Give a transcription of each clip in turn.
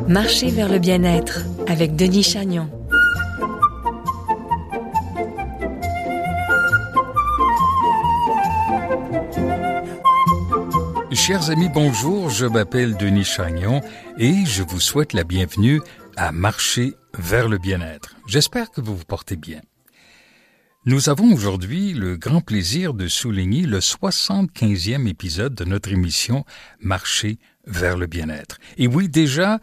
Marcher vers le bien-être avec Denis Chagnon. Chers amis, bonjour, je m'appelle Denis Chagnon et je vous souhaite la bienvenue à Marcher vers le bien-être. J'espère que vous vous portez bien. Nous avons aujourd'hui le grand plaisir de souligner le 75e épisode de notre émission Marcher vers le bien-être. Et oui, déjà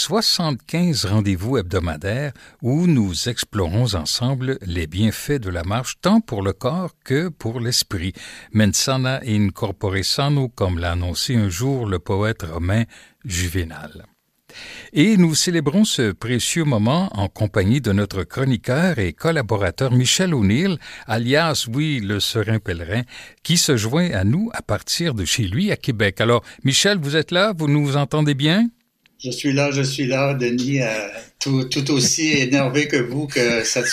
75 rendez-vous hebdomadaires où nous explorons ensemble les bienfaits de la marche tant pour le corps que pour l'esprit. Mens sana in corpore sano, comme l'a annoncé un jour le poète romain Juvénal. Et nous célébrons ce précieux moment en compagnie de notre chroniqueur et collaborateur Michel O'Neill, alias, oui, le serein pèlerin, qui se joint à nous à partir de chez lui à Québec. Alors, Michel, vous êtes là? Vous nous entendez bien? Je suis là, Denis, tout aussi énervé que vous que cette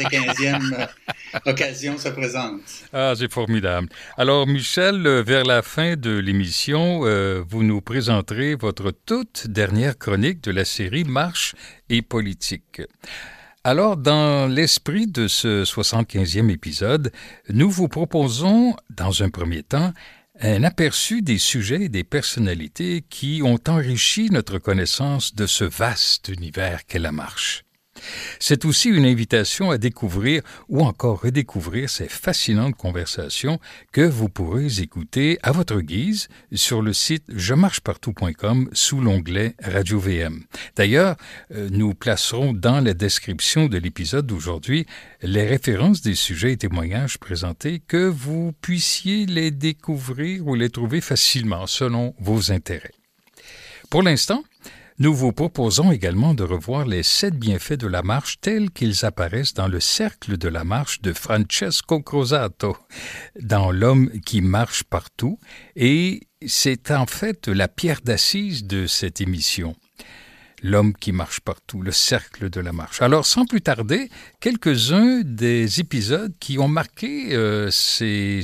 75e occasion se présente. Ah, c'est formidable. Alors, Michel, vers la fin de l'émission, vous nous présenterez votre toute dernière chronique de la série Marche et politique. Alors, dans l'esprit de ce 75e épisode, nous vous proposons, dans un premier temps, un aperçu des sujets et des personnalités qui ont enrichi notre connaissance de ce vaste univers qu'est la marche. C'est aussi une invitation à découvrir ou encore redécouvrir ces fascinantes conversations que vous pourrez écouter à votre guise sur le site jemarchepartout.com sous l'onglet Radio VM. D'ailleurs, nous placerons dans la description de l'épisode d'aujourd'hui les références des sujets et témoignages présentés que vous puissiez les découvrir ou les trouver facilement selon vos intérêts. Pour l'instant, nous vous proposons également de revoir les 7 bienfaits de la marche tels qu'ils apparaissent dans le cercle de la marche de Francesco Crozatto, dans L'homme qui marche partout, et c'est en fait la pierre d'assise de cette émission. L'homme qui marche partout, le cercle de la marche. Alors, sans plus tarder, quelques-uns des épisodes qui ont marqué ces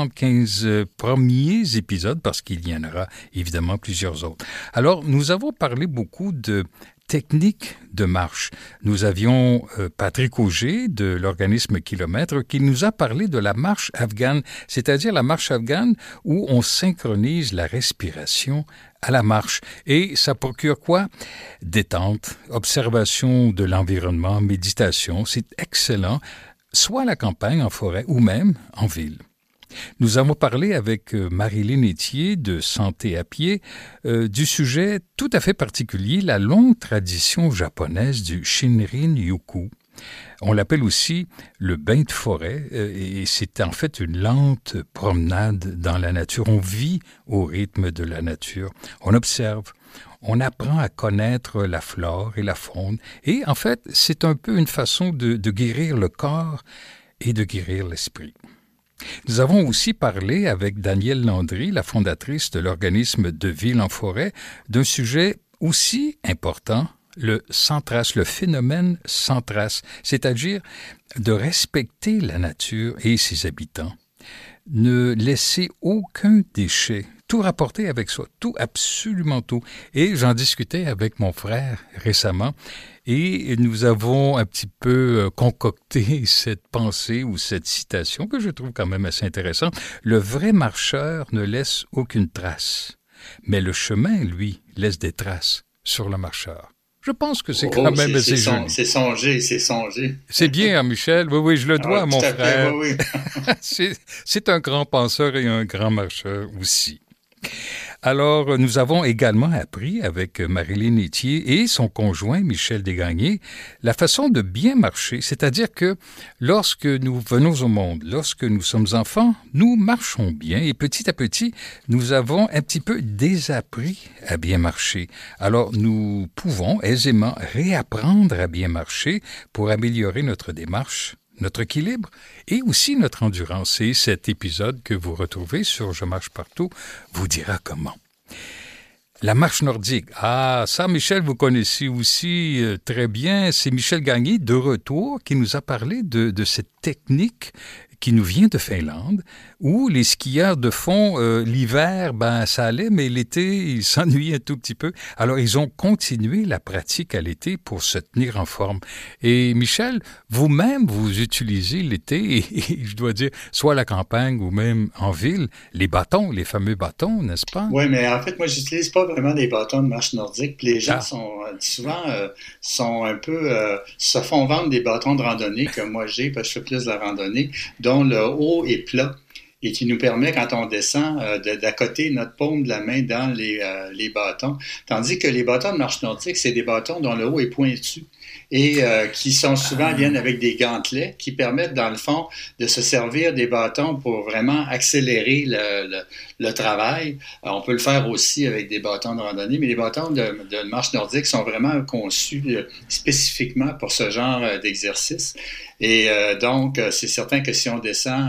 75 premiers épisodes, parce qu'il y en aura évidemment plusieurs autres. Alors, nous avons parlé beaucoup de techniques de marche. Nous avions Patrick Auger de l'organisme Kilomètre qui nous a parlé de la marche afghane, c'est-à-dire la marche afghane où on synchronise la respiration à la marche. Et ça procure quoi? Détente, observation de l'environnement, méditation. C'est excellent, soit à la campagne, en forêt ou même en ville. Nous avons parlé avec Marilyn Etier de Santé à pied du sujet tout à fait particulier, la longue tradition japonaise du Shinrin-yoku. On l'appelle aussi le bain de forêt et c'est en fait une lente promenade dans la nature. On vit au rythme de la nature, on observe, on apprend à connaître la flore et la faune et en fait c'est un peu une façon de guérir le corps et de guérir l'esprit. Nous avons aussi parlé avec Danielle Landry, la fondatrice de l'organisme De Ville en forêt, d'un sujet aussi important, le sans trace, le phénomène sans trace, c'est-à-dire de respecter la nature et ses habitants. Ne laisser aucun déchet, tout rapporter avec soi, tout, absolument tout. Et j'en discutais avec mon frère récemment et nous avons un petit peu concocté cette pensée ou cette citation que je trouve quand même assez intéressante. Le vrai marcheur ne laisse aucune trace, mais le chemin, lui, laisse des traces sur le marcheur. Je pense que c'est quand même assez joli. C'est songé. C'est bien, hein, Michel. Oui, je le dois à mon frère. Fait, oui. C'est un grand penseur et un grand marcheur aussi. Alors, nous avons également appris avec Marilyn Etier et son conjoint Michel Desgagnés la façon de bien marcher, c'est-à-dire que lorsque nous venons au monde, lorsque nous sommes enfants, nous marchons bien et petit à petit, nous avons un petit peu désappris à bien marcher. Alors, nous pouvons aisément réapprendre à bien marcher pour améliorer notre démarche, notre équilibre et aussi notre endurance. Et cet épisode que vous retrouvez sur Je marche partout vous dira comment. La marche nordique. Ah, ça, Michel, vous connaissez aussi très bien. C'est Michel Gagné, de retour, qui nous a parlé de cette technique qui nous vient de Finlande, où les skieurs de fond, l'hiver, ça allait, mais l'été, ils s'ennuyaient un tout petit peu. Alors, ils ont continué la pratique à l'été pour se tenir en forme. Et Michel, vous-même, vous utilisez l'été, et je dois dire, soit à la campagne ou même en ville, les bâtons, les fameux bâtons, n'est-ce pas? Oui, mais en fait, moi, j'utilise pas vraiment des bâtons de marche nordique. Puis les gens sont un peu se font vendre des bâtons de randonnée que moi j'ai, parce que je fais plus de la randonnée, dont le haut est plat et qui nous permet, quand on descend, d'accoter notre paume de la main dans les bâtons. Tandis que les bâtons de marche nordique, c'est des bâtons dont le haut est pointu et qui viennent avec des gantelets qui permettent, dans le fond, de se servir des bâtons pour vraiment accélérer le travail. Alors, on peut le faire aussi avec des bâtons de randonnée, mais les bâtons de marche nordique sont vraiment conçus spécifiquement pour ce genre d'exercice. Et donc, c'est certain que si on descend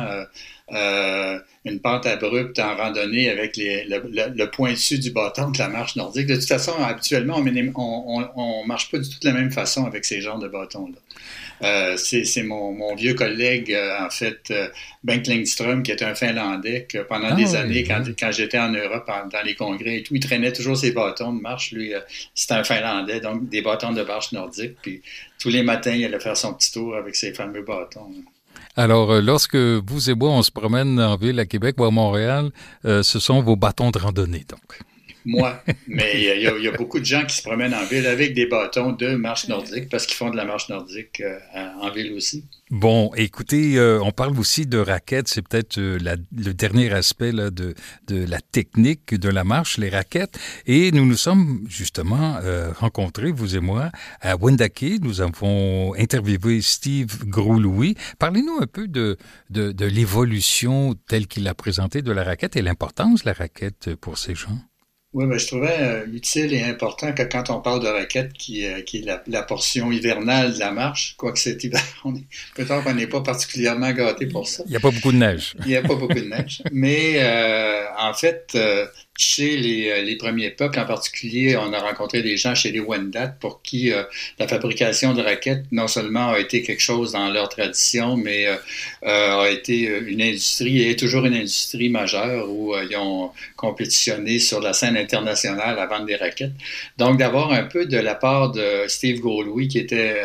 une pente abrupte en randonnée avec le pointu du bâton de la marche nordique. De toute façon, habituellement, on marche pas du tout de la même façon avec ces genres de bâtons-là. C'est mon vieux collègue, en fait, Bengt Lindström, qui est un Finlandais, que pendant des années, quand j'étais en Europe, dans les congrès et tout, il traînait toujours ses bâtons de marche. Lui, c'était un Finlandais, donc des bâtons de marche nordique. Puis tous les matins, il allait faire son petit tour avec ses fameux bâtons. Alors, lorsque vous et moi, on se promène en ville à Québec ou à Montréal, ce sont vos bâtons de randonnée, donc. Moi, mais il y a beaucoup de gens qui se promènent en ville avec des bâtons de marche nordique parce qu'ils font de la marche nordique en ville aussi. Bon, écoutez, on parle aussi de raquettes. C'est peut-être le dernier aspect là, de la technique de la marche, les raquettes. Et nous nous sommes justement rencontrés, vous et moi, à Wendake. Nous avons interviewé Steve Gros-Louis. Parlez-nous un peu de l'évolution telle qu'il l'a présentée de la raquette et l'importance de la raquette pour ces gens. Oui, ben, je trouvais utile et important que quand on parle de raquette, qui est la portion hivernale de la marche, quoique cet hiver, peut-être qu'on n'est pas particulièrement gâtés pour ça. Il n'y a pas beaucoup de neige. Il n'y a pas beaucoup de neige. Mais en fait, chez les premiers peuples, en particulier, on a rencontré des gens chez les Wendat pour qui la fabrication de raquettes non seulement a été quelque chose dans leur tradition, mais a été une industrie et est toujours une industrie majeure où ils ont compétitionné sur la scène internationale à vendre des raquettes. Donc, d'avoir un peu de la part de Steve Gros-Louis, qui était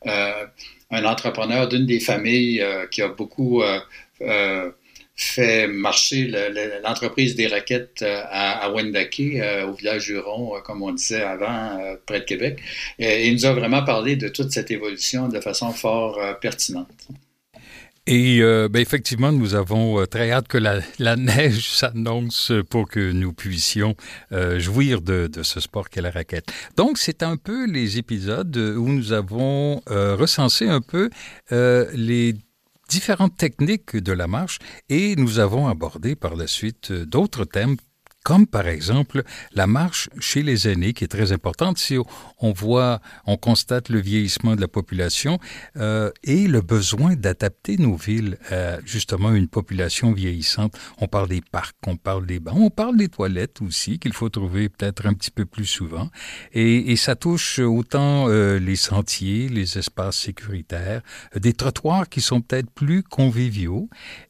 un entrepreneur d'une des familles qui a beaucoup fait marcher l'entreprise des raquettes à Wendake, au village Huron, comme on disait avant, près de Québec. Et il nous a vraiment parlé de toute cette évolution de façon fort pertinente. Et effectivement, nous avons très hâte que la neige s'annonce pour que nous puissions jouir de ce sport qu'est la raquette. Donc, c'est un peu les épisodes où nous avons recensé un peu les différentes techniques de la marche et nous avons abordé par la suite d'autres thèmes comme par exemple la marche chez les aînés, qui est très importante. Si on constate le vieillissement de la population et le besoin d'adapter nos villes à justement une population vieillissante. On parle des parcs, on parle des bancs, on parle des toilettes aussi, qu'il faut trouver peut-être un petit peu plus souvent. Et ça touche autant les sentiers, les espaces sécuritaires, des trottoirs qui sont peut-être plus conviviaux.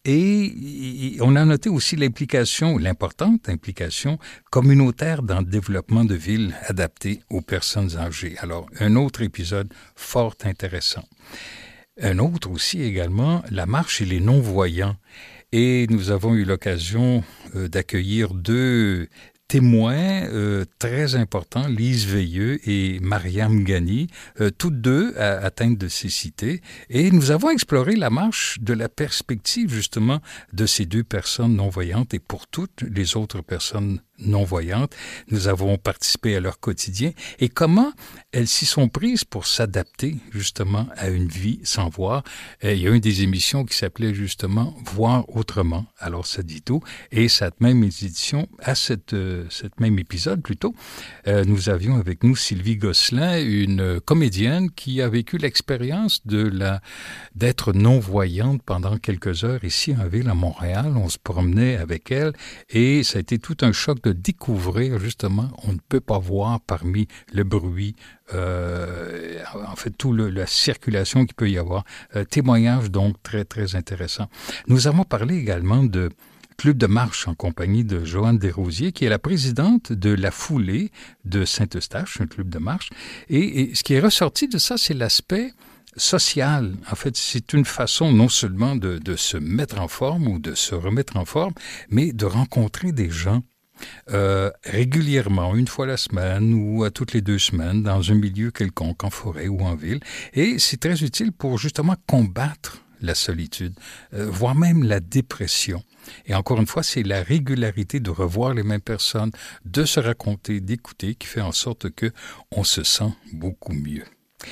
Et on a noté aussi l'importante implication communautaire dans le développement de villes adaptées aux personnes âgées. Alors, un autre épisode fort intéressant. Un autre aussi également, la marche chez les non-voyants. Et nous avons eu l'occasion d'accueillir deux témoins très importants, Lise Veilleux et Mariam Ghani, toutes deux atteintes de cécité. Et nous avons exploré la marche de la perspective justement de ces deux personnes non-voyantes et pour toutes les autres personnes non-voyantes. Nous avons participé à leur quotidien et comment elles s'y sont prises pour s'adapter justement à une vie sans voir. Il y a une des émissions qui s'appelait justement « Voir autrement ». Alors ça dit tout. Et cette même édition, à cette même épisode plutôt, nous avions avec nous Sylvie Gosselin, une comédienne qui a vécu l'expérience d'être non-voyante pendant quelques heures ici en ville à Montréal. On se promenait avec elle et ça a été tout un choc de de découvrir, justement, on ne peut pas voir parmi le bruit, en fait, toute la circulation qu'il peut y avoir. Témoignage, donc, très, très intéressant. Nous avons parlé également de Club de marche en compagnie de Joanne Desrosiers, qui est la présidente de la Foulée de Saint-Eustache, un club de marche. Et ce qui est ressorti de ça, c'est l'aspect social. En fait, c'est une façon non seulement de se mettre en forme ou de se remettre en forme, mais de rencontrer des gens régulièrement, une fois la semaine ou à toutes les 2 semaines, dans un milieu quelconque, en forêt ou en ville. Et c'est très utile pour justement combattre la solitude, voire même la dépression. Et encore une fois, c'est la régularité de revoir les mêmes personnes, de se raconter, d'écouter, qui fait en sorte qu'on se sent beaucoup mieux.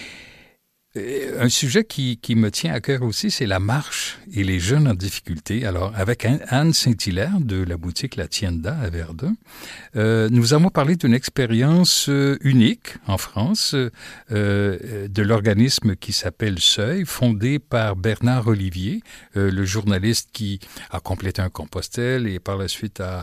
Un sujet qui me tient à cœur aussi, c'est la marche et les jeunes en difficulté. Alors, avec Anne Saint-Hilaire de la boutique La Tienda à Verdun, nous avons parlé d'une expérience unique en France de l'organisme qui s'appelle Seuil, fondé par Bernard Olivier, le journaliste qui a complété un Compostelle et par la suite a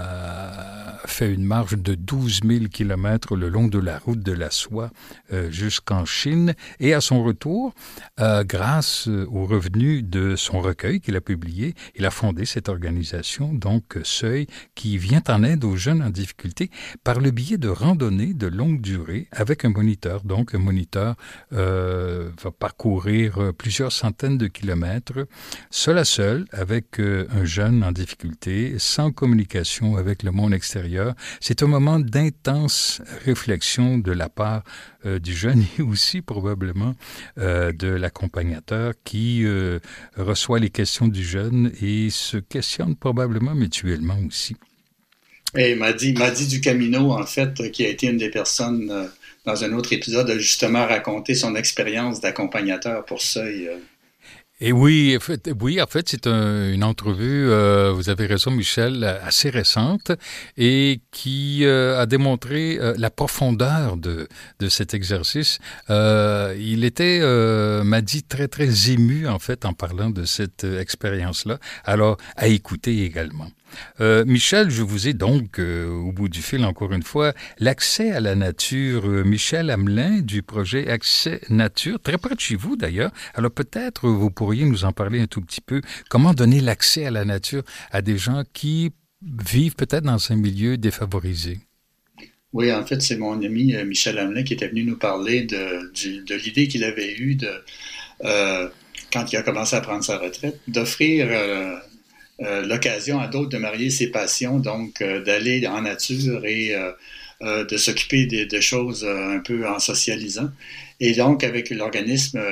fait une marche de 12 000 kilomètres le long de la route de la soie jusqu'en Chine. Et à son retour, grâce aux revenus de son recueil qu'il a publié, il a fondé cette organisation, donc Seuil, qui vient en aide aux jeunes en difficulté par le biais de randonnées de longue durée avec un moniteur. Donc, un moniteur va parcourir plusieurs centaines de kilomètres, seul à seul, avec un jeune en difficulté, sans communication avec le monde extérieur. C'est un moment d'intense réflexion de la part du jeune et aussi probablement de l'accompagnateur qui reçoit les questions du jeune et se questionne probablement mutuellement aussi. Et Madi Ducamino, en fait, qui a été une des personnes dans un autre épisode, a justement raconté son expérience d'accompagnateur pour Seuil. Et oui, en fait, c'est une entrevue, vous avez raison, Michel, assez récente et qui a démontré la profondeur de cet exercice. Il était, m'a dit, très, très ému, en fait, en parlant de cette expérience-là. Alors, à écouter également. Michel, je vous ai donc, au bout du fil, encore une fois, l'accès à la nature. Michel Hamelin, du projet Accès Nature, très près de chez vous d'ailleurs. Alors peut-être vous pourriez nous en parler un tout petit peu. Comment donner l'accès à la nature à des gens qui vivent peut-être dans un milieu défavorisé? Oui, en fait, c'est mon ami Michel Hamelin qui était venu nous parler de l'idée qu'il avait eue quand il a commencé à prendre sa retraite, d'offrir l'occasion à d'autres de marier ses passions, donc d'aller en nature et de s'occuper de choses un peu en socialisant. Et donc, avec l'organisme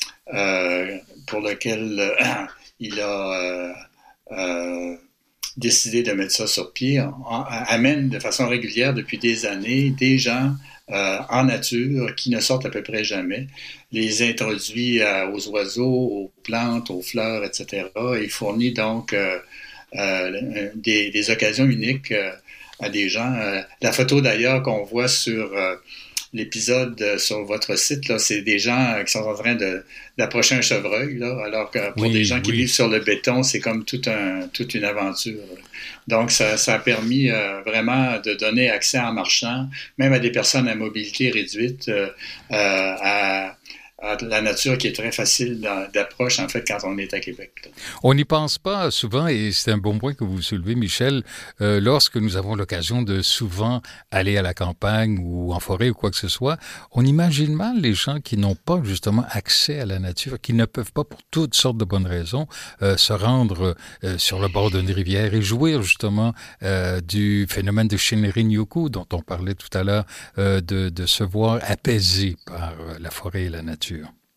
pour lequel il a décidé de mettre ça sur pied, amène de façon régulière depuis des années des gens en nature qui ne sortent à peu près jamais, les introduit aux oiseaux, aux plantes, aux fleurs, etc. Et fournit donc des occasions uniques à des gens. La photo d'ailleurs qu'on voit sur l'épisode sur votre site, là, c'est des gens qui sont en train d'approcher un chevreuil, là, alors que pour des gens qui vivent sur le béton, c'est comme toute une aventure. Donc, ça a permis vraiment de donner accès en marchant, même à des personnes à mobilité réduite, à la nature qui est très facile d'approche, en fait, quand on est à Québec. Là. On n'y pense pas souvent, et c'est un bon point que vous soulevez, Michel, lorsque nous avons l'occasion de souvent aller à la campagne ou en forêt ou quoi que ce soit, on imagine mal les gens qui n'ont pas justement accès à la nature, qui ne peuvent pas, pour toutes sortes de bonnes raisons, se rendre sur le bord d'une rivière et jouir justement du phénomène de Shinrin-yoku dont on parlait tout à l'heure, de se voir apaisé par la forêt et la nature.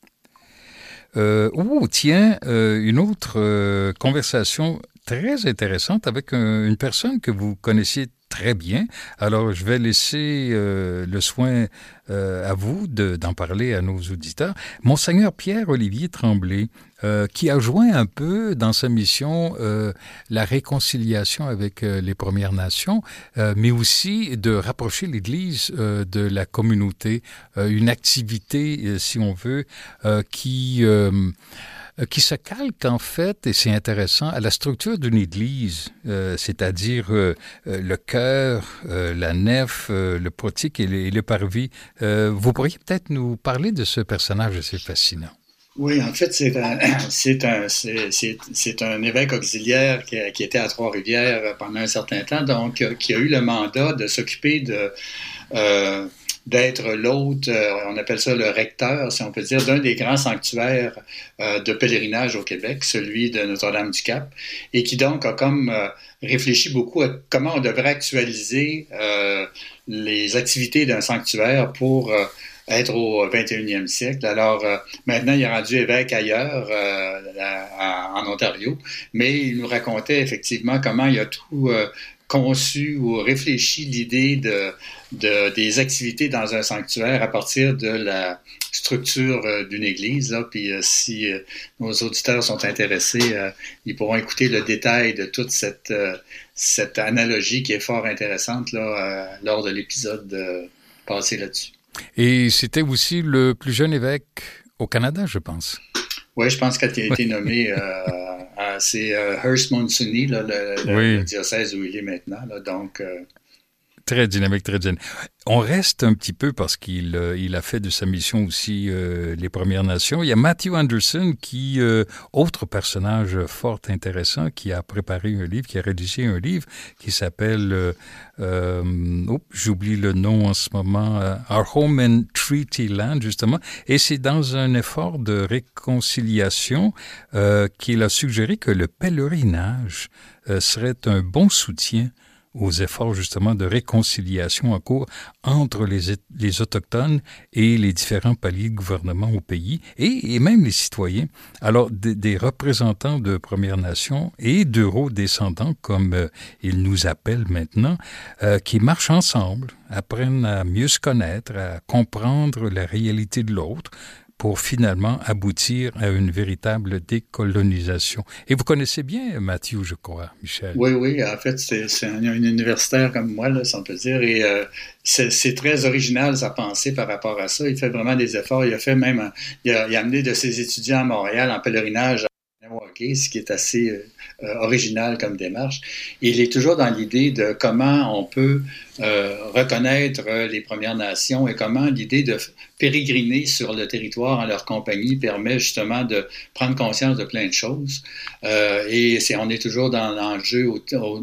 Tiens, une autre conversation très intéressante avec une personne que vous connaissiez très bien. Alors, je vais laisser le soin à vous d'en parler à nos auditeurs. Monseigneur Pierre-Olivier Tremblay, qui a joint un peu dans sa mission la réconciliation avec les Premières Nations, mais aussi de rapprocher l'Église de la communauté, une activité, si on veut, qui qui se calque en fait, et c'est intéressant, à la structure d'une église, c'est-à-dire le chœur, la nef, le portique et le parvis. Vous pourriez peut-être nous parler de ce personnage assez fascinant. Oui, en fait, c'est un évêque auxiliaire qui était à Trois-Rivières pendant un certain temps, donc qui a eu le mandat de s'occuper d'être l'hôte, on appelle ça le recteur, si on peut dire, d'un des grands sanctuaires de pèlerinage au Québec, celui de Notre-Dame-du-Cap, et qui donc a comme réfléchi beaucoup à comment on devrait actualiser les activités d'un sanctuaire pour être au 21e siècle. Alors, maintenant, il est rendu évêque ailleurs, en Ontario, mais il nous racontait effectivement comment il a tout conçu ou réfléchi l'idée des activités dans un sanctuaire à partir de la structure d'une église. Là. Puis si nos auditeurs sont intéressés, ils pourront écouter le détail de toute cette analogie qui est fort intéressante là, lors de l'épisode passé là-dessus. Et c'était aussi le plus jeune évêque au Canada, je pense. Oui, je pense qu'il a été nommé, c'est Hearst Montsooney, là, le diocèse où il est maintenant. Là, donc, très dynamique, très dynamique. On reste un petit peu parce qu'il a fait de sa mission aussi les Premières Nations. Il y a Matthew Anderson qui, autre personnage fort intéressant, qui a préparé un livre, qui a rédigé un livre qui s'appelle, j'oublie le nom en ce moment, Our Home and Treaty Land, justement. Et c'est dans un effort de réconciliation qu'il a suggéré que le pèlerinage serait un bon soutien aux efforts justement de réconciliation en cours entre les Autochtones et les différents paliers de gouvernement au pays et même les citoyens. Alors, des représentants de Premières Nations et d'Euro-descendants, comme ils nous appellent maintenant, qui marchent ensemble, apprennent à mieux se connaître, à comprendre la réalité de l'autre, pour finalement aboutir à une véritable décolonisation. Et vous connaissez bien Matthew, je crois, Michel. Oui. En fait, c'est un universitaire comme moi, là, si on peut dire. Et c'est très original, sa pensée par rapport à ça. Il fait vraiment des efforts. Il a fait même... Il a amené de ses étudiants à Montréal en pèlerinage à Milwaukee, ce qui est assez original comme démarche. Et il est toujours dans l'idée de comment on peut reconnaître les Premières Nations et comment l'idée de pérégriner sur le territoire en leur compagnie permet justement de prendre conscience de plein de choses. Et on est toujours dans l'enjeu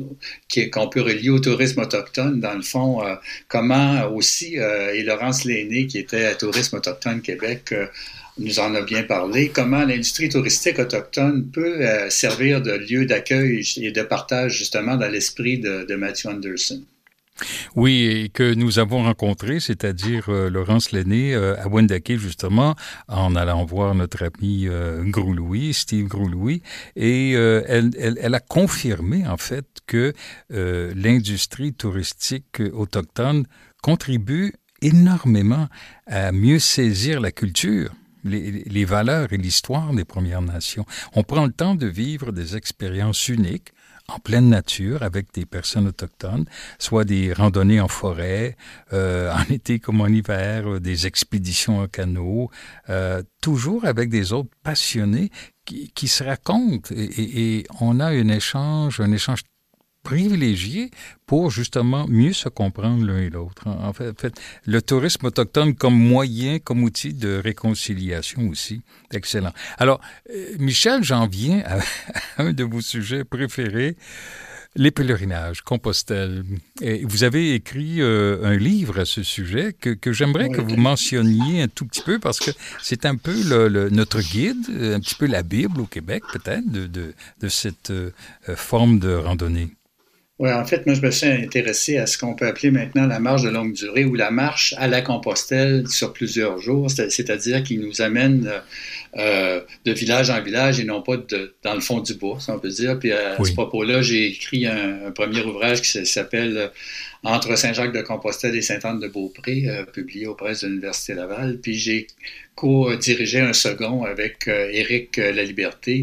qu'on peut relier au tourisme autochtone. Dans le fond, comment aussi, et Laurence Lainé, qui était à Tourisme autochtone Québec, nous en a bien parlé, comment l'industrie touristique autochtone peut servir de lieu d'accueil et de partage justement dans l'esprit de Matthew Anderson. Oui, et que nous avons rencontré, c'est-à-dire Laurence Lainé à Wendake, justement, en allant voir notre ami Steve Gros-Louis, et elle a confirmé, en fait, que l'industrie touristique autochtone contribue énormément à mieux saisir la culture, les valeurs et l'histoire des Premières Nations. On prend le temps de vivre des expériences uniques en pleine nature avec des personnes autochtones, soit des randonnées en forêt, en été comme en hiver, des expéditions en canot, toujours avec des autres passionnés qui se racontent et on a un échange privilégié pour justement mieux se comprendre l'un et l'autre. En fait, le tourisme autochtone comme moyen, comme outil de réconciliation aussi. Excellent. Alors, Michel, j'en viens à un de vos sujets préférés, les pèlerinages, Compostelle. Et vous avez écrit un livre à ce sujet que j'aimerais que vous mentionniez un tout petit peu parce que c'est un peu notre guide, un petit peu la Bible au Québec peut-être de cette forme de randonnée. Oui, en fait, moi, je me suis intéressé à ce qu'on peut appeler maintenant la marche de longue durée ou la marche à la Compostelle sur plusieurs jours, c'est-à-dire qu'il nous amène de village en village et non pas dans le fond du bois, si on peut dire. Puis à ce propos-là, j'ai écrit un premier ouvrage qui s'appelle Entre Saint-Jacques-de-Compostelle et Sainte-Anne-de-Beaupré, publié aux presses de l'Université Laval. Puis j'ai co-dirigé un second avec Éric Laliberté,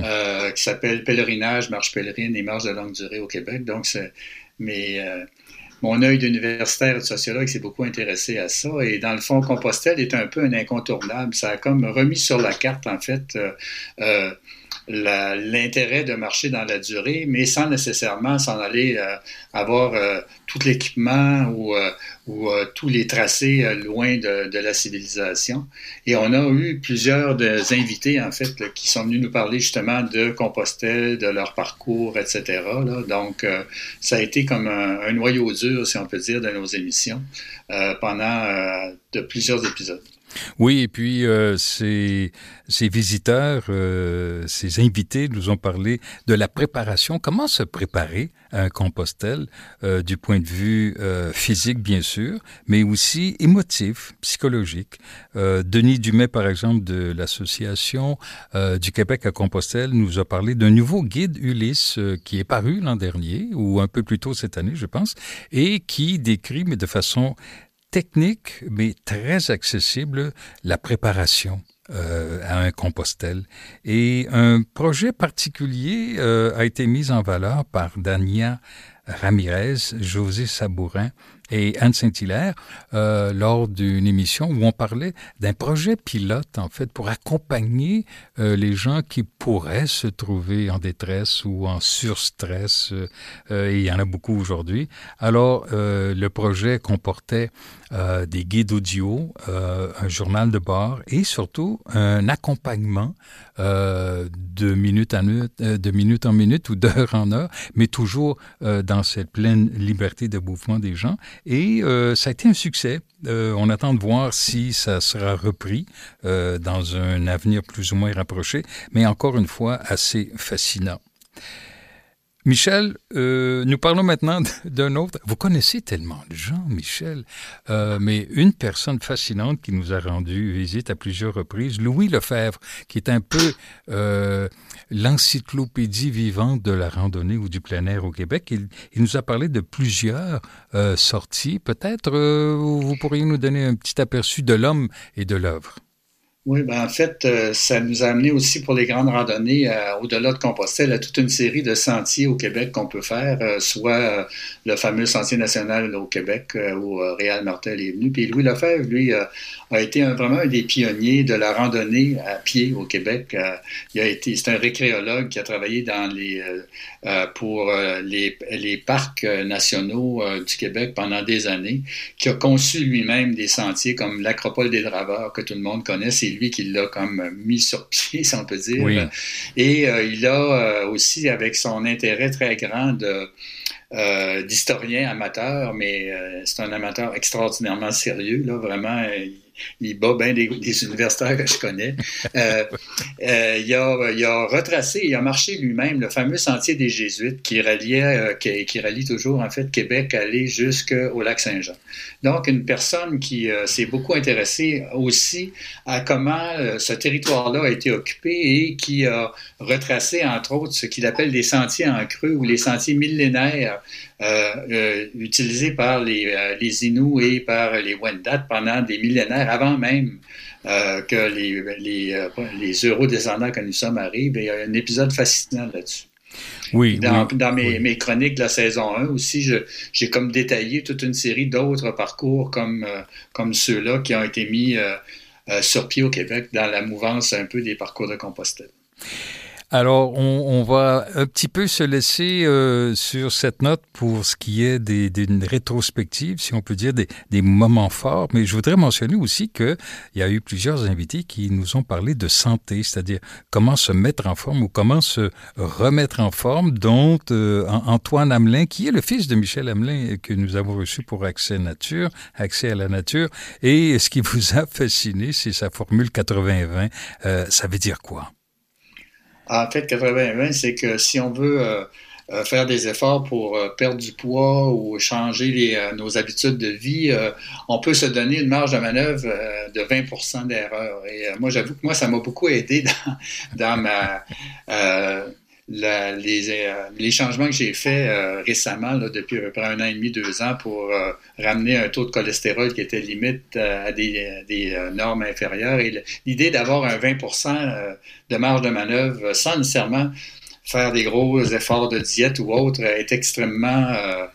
qui s'appelle Pèlerinage, marche pèlerine et marche de longue durée au Québec. Donc, mon œil d'universitaire et de sociologue s'est beaucoup intéressé à ça. Et dans le fond, Compostelle est un peu un incontournable. Ça a comme remis sur la carte, en fait, l'intérêt de marcher dans la durée, mais sans nécessairement s'en aller avoir tout l'équipement ou tous les tracés loin de la civilisation. Et on a eu plusieurs invités, en fait, là, qui sont venus nous parler justement de Compostelle, de leur parcours, etc. Là. Donc, ça a été comme un noyau dur, si on peut dire, de nos émissions pendant de plusieurs épisodes. Oui, et puis ces visiteurs, ces invités nous ont parlé de la préparation. Comment se préparer à un Compostelle du point de vue physique, bien sûr, mais aussi émotif, psychologique. Denis Dumais, par exemple, de l'Association du Québec à Compostelle, nous a parlé d'un nouveau guide Ulysse qui est paru l'an dernier, ou un peu plus tôt cette année, je pense, et qui décrit, mais de façon technique, mais très accessible, la préparation à un Compostelle. Et un projet particulier a été mis en valeur par Dania Ramirez, José Sabourin et Anne Saint-Hilaire lors d'une émission où on parlait d'un projet pilote, en fait, pour accompagner les gens qui pourraient se trouver en détresse ou en surstress. Et il y en a beaucoup aujourd'hui. Alors, le projet comportait des guides audio, un journal de bord et surtout un accompagnement de minute en minute ou d'heure en heure, mais toujours dans cette pleine liberté de mouvement des gens. Et ça a été un succès. On attend de voir si ça sera repris dans un avenir plus ou moins rapproché, mais encore une fois, assez fascinant. Michel, nous parlons maintenant d'un autre. Vous connaissez tellement de gens, Michel, mais une personne fascinante qui nous a rendu visite à plusieurs reprises, Louis Lefebvre, qui est un peu l'encyclopédie vivante de la randonnée ou du plein air au Québec. Il nous a parlé de plusieurs sorties. Peut-être vous pourriez nous donner un petit aperçu de l'homme et de l'œuvre. Oui, ben en fait, ça nous a amené aussi pour les grandes randonnées au-delà de Compostelle à toute une série de sentiers au Québec qu'on peut faire, soit le fameux sentier national au Québec où Réal Martel est venu. Puis Louis Lefebvre, lui, a été vraiment un des pionniers de la randonnée à pied au Québec. C'est un récréologue qui a travaillé pour les parcs nationaux du Québec pendant des années, qui a conçu lui-même des sentiers comme l'Acropole des Draveurs que tout le monde connaît. C'est lui qui l'a comme mis sur pied, si on peut dire. Oui. Et il a aussi, avec son intérêt très grand d'historien amateur, mais c'est un amateur extraordinairement sérieux, là, vraiment. Il bat bien des universitaires que je connais. Il a retracé, il a marché lui-même le fameux sentier des Jésuites qui relie toujours, en fait, Québec aller jusqu'au lac Saint-Jean. Donc, une personne qui s'est beaucoup intéressée aussi à comment ce territoire-là a été occupé et qui a retracé, entre autres, ce qu'il appelle les sentiers en creux ou les sentiers millénaires utilisés par les Inuits et par les Wendat pendant des millénaires, avant même que les Euro-descendants que nous sommes arrivent. Et il y a un épisode fascinant là-dessus. Oui, dans mes chroniques de la saison 1 aussi, j'ai comme détaillé toute une série d'autres parcours comme ceux-là qui ont été mis sur pied au Québec dans la mouvance un peu des parcours de Compostelle. Alors, on va un petit peu se laisser sur cette note pour ce qui est d'une rétrospective, si on peut dire, des moments forts. Mais je voudrais mentionner aussi qu'il y a eu plusieurs invités qui nous ont parlé de santé, c'est-à-dire comment se mettre en forme ou comment se remettre en forme, dont Antoine Hamelin, qui est le fils de Michel Hamelin, que nous avons reçu pour Accès à la nature. Et ce qui vous a fasciné, c'est sa formule 80-20. Ça veut dire quoi? En fait, 80-20, c'est que si on veut faire des efforts pour perdre du poids ou changer nos habitudes de vie, on peut se donner une marge de manœuvre de 20% d'erreur. Et moi, j'avoue que ça m'a beaucoup aidé dans les changements que j'ai faits récemment, là, depuis à peu près 1 an et demi, 2 ans, pour ramener un taux de cholestérol qui était limite à des normes inférieures. Et l'idée d'avoir un 20% de marge de manœuvre sans nécessairement faire des gros efforts de diète ou autre est extrêmement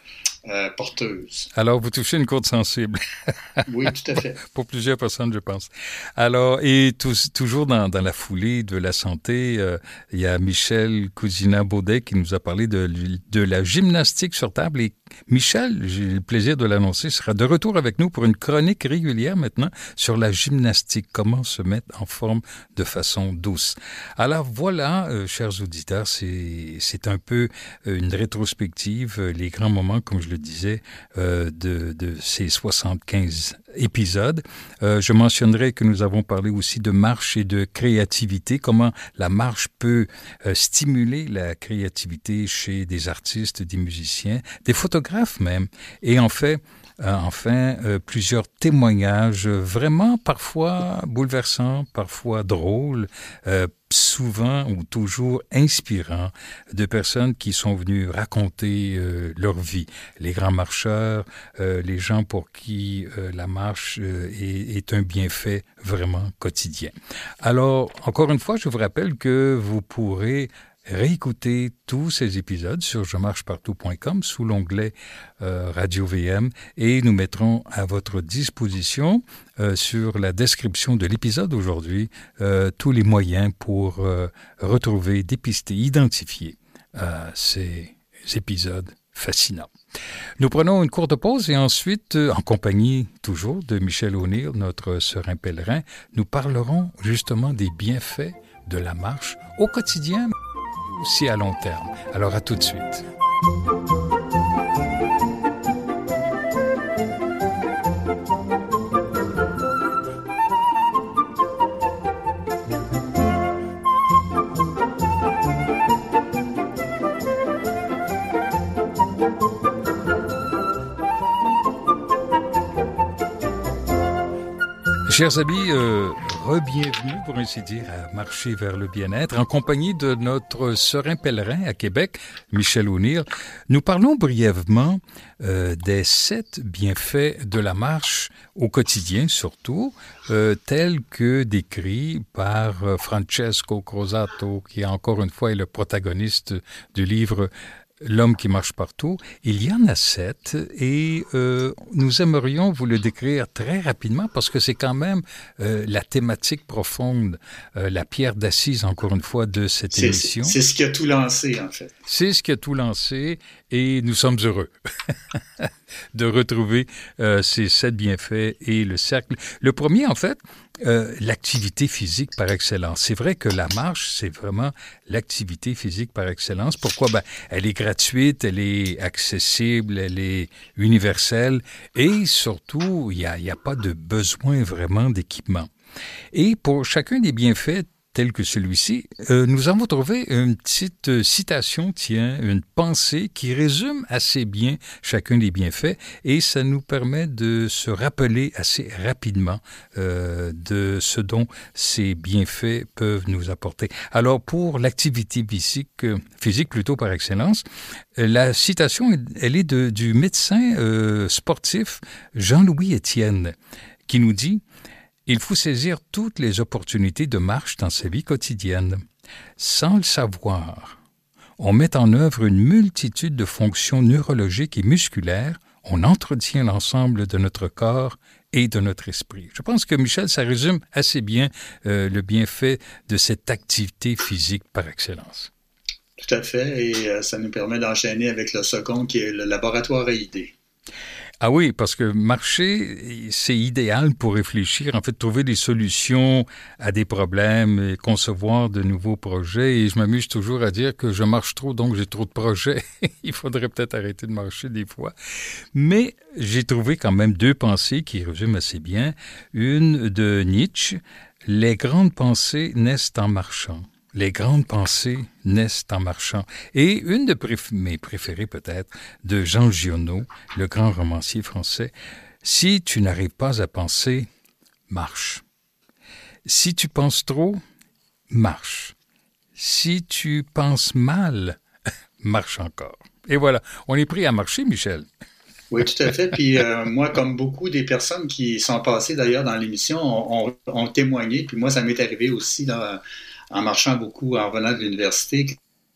porteuse. Alors, vous touchez une corde sensible. Oui, tout à fait. Pour plusieurs personnes, je pense. Alors, et toujours dans la foulée de la santé, il y a Michel Cousina-Baudet qui nous a parlé de la gymnastique sur table. Et Michel, j'ai le plaisir de l'annoncer, sera de retour avec nous pour une chronique régulière maintenant sur la gymnastique, comment se mettre en forme de façon douce. Alors voilà, chers auditeurs, c'est un peu une rétrospective, les grands moments, comme je le disais, de ces 75 épisodes. Je mentionnerai que nous avons parlé aussi de marche et de créativité, comment la marche peut stimuler la créativité chez des artistes, des musiciens, des photographes même. Et enfin, plusieurs témoignages vraiment parfois bouleversants, parfois drôles, souvent ou toujours inspirants de personnes qui sont venues raconter leur vie. Les grands marcheurs, les gens pour qui la marche est un bienfait vraiment quotidien. Alors, encore une fois, je vous rappelle que vous pourrez réécouter tous ces épisodes sur jemarchepartout.com sous l'onglet Radio VM et nous mettrons à votre disposition sur la description de l'épisode aujourd'hui tous les moyens pour retrouver, dépister, identifier ces épisodes fascinants. Nous prenons une courte pause et ensuite, en compagnie toujours de Michel O'Neill, notre serein pèlerin, nous parlerons justement des bienfaits de la marche au quotidien, aussi à long terme. Alors, à tout de suite. Chers amis, re-bienvenue, pour ainsi dire, à Marcher vers le bien-être, en compagnie de notre serein pèlerin à Québec, Michel O'Neill. Nous parlons brièvement des 7 bienfaits de la marche au quotidien, surtout, tels que décrits par Francesco Crozatto, qui encore une fois est le protagoniste du livre L'homme qui marche partout. Il y en a 7 et nous aimerions vous le décrire très rapidement parce que c'est quand même la thématique profonde, la pierre d'assise, encore une fois, de cette émission. C'est ce qui a tout lancé, en fait. C'est ce qui a tout lancé et nous sommes heureux de retrouver ces 7 bienfaits et le cercle. Le premier, en fait, l'activité physique par excellence. C'est vrai que la marche, c'est vraiment l'activité physique par excellence. Pourquoi? Elle est gratuite, elle est accessible, elle est universelle et surtout, il n'y a pas de besoin vraiment d'équipement. Et pour chacun des bienfaits tel que celui-ci, nous avons trouvé une petite citation, une pensée qui résume assez bien chacun des bienfaits et ça nous permet de se rappeler assez rapidement de ce dont ces bienfaits peuvent nous apporter. Alors, pour l'activité physique plutôt par excellence, la citation, elle est du médecin sportif Jean-Louis Étienne qui nous dit: il faut saisir toutes les opportunités de marche dans sa vie quotidienne. Sans le savoir, on met en œuvre une multitude de fonctions neurologiques et musculaires. On entretient l'ensemble de notre corps et de notre esprit. Je pense que, Michel, ça résume assez bien le bienfait de cette activité physique par excellence. Tout à fait, et ça nous permet d'enchaîner avec le second qui est le laboratoire à idées. Ah oui, parce que marcher, c'est idéal pour réfléchir, en fait, trouver des solutions à des problèmes et concevoir de nouveaux projets. Et je m'amuse toujours à dire que je marche trop, donc j'ai trop de projets. Il faudrait peut-être arrêter de marcher des fois. Mais j'ai trouvé quand même 2 pensées qui résument assez bien. Une de Nietzsche: « Les grandes pensées naissent en marchant. » Les grandes pensées naissent en marchant. Et une de mes préférées peut-être, de Jean Giono, le grand romancier français: « Si tu n'arrives pas à penser, marche. Si tu penses trop, marche. Si tu penses mal, marche encore. » Et voilà, on est prêt à marcher, Michel. Oui, tout à fait. Puis moi, comme beaucoup des personnes qui sont passées d'ailleurs dans l'émission, ont témoigné. Puis moi, ça m'est arrivé aussi en marchant beaucoup en revenant de l'université.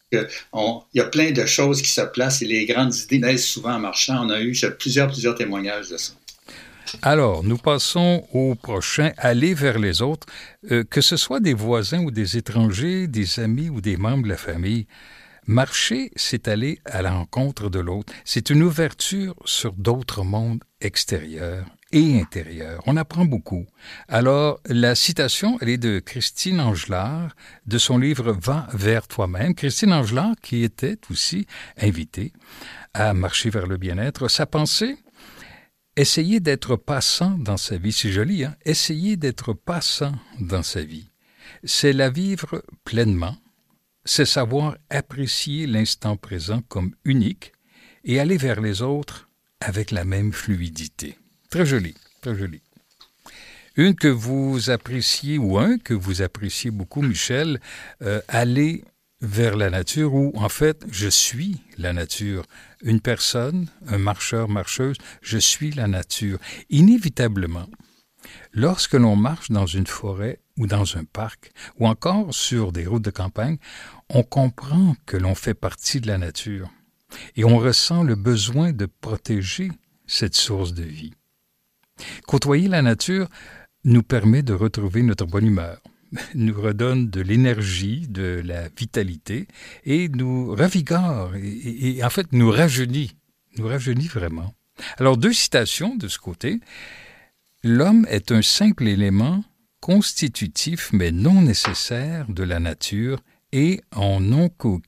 Il y a plein de choses qui se placent et les grandes idées naissent souvent en marchant. On a eu plusieurs témoignages de ça. Alors, nous passons au prochain, aller vers les autres, que ce soit des voisins ou des étrangers, des amis ou des membres de la famille. Marcher, c'est aller à la rencontre de l'autre. C'est une ouverture sur d'autres mondes extérieurs et intérieurs. On apprend beaucoup. Alors, la citation, elle est de Christine Angelard, de son livre « Va vers toi-même ». Christine Angelard, qui était aussi invitée à marcher vers le bien-être. Sa pensée, essayer d'être passant dans sa vie. C'est joli, hein? Essayer d'être passant dans sa vie. C'est la vivre pleinement. C'est savoir apprécier l'instant présent comme unique et aller vers les autres avec la même fluidité. Très joli, très joli. Une que vous appréciez, ou un que vous appréciez beaucoup, Michel, aller vers la nature, ou en fait, je suis la nature. Une personne, un marcheur, marcheuse, je suis la nature. Inévitablement, lorsque l'on marche dans une forêt ou dans un parc, ou encore sur des routes de campagne, on comprend que l'on fait partie de la nature et on ressent le besoin de protéger cette source de vie. Côtoyer la nature nous permet de retrouver notre bonne humeur, nous redonne de l'énergie, de la vitalité et nous ravigore et en fait nous rajeunit vraiment. Alors 2 citations de ce côté. L'homme est un simple élément constitutif mais non nécessaire de la nature et en aucun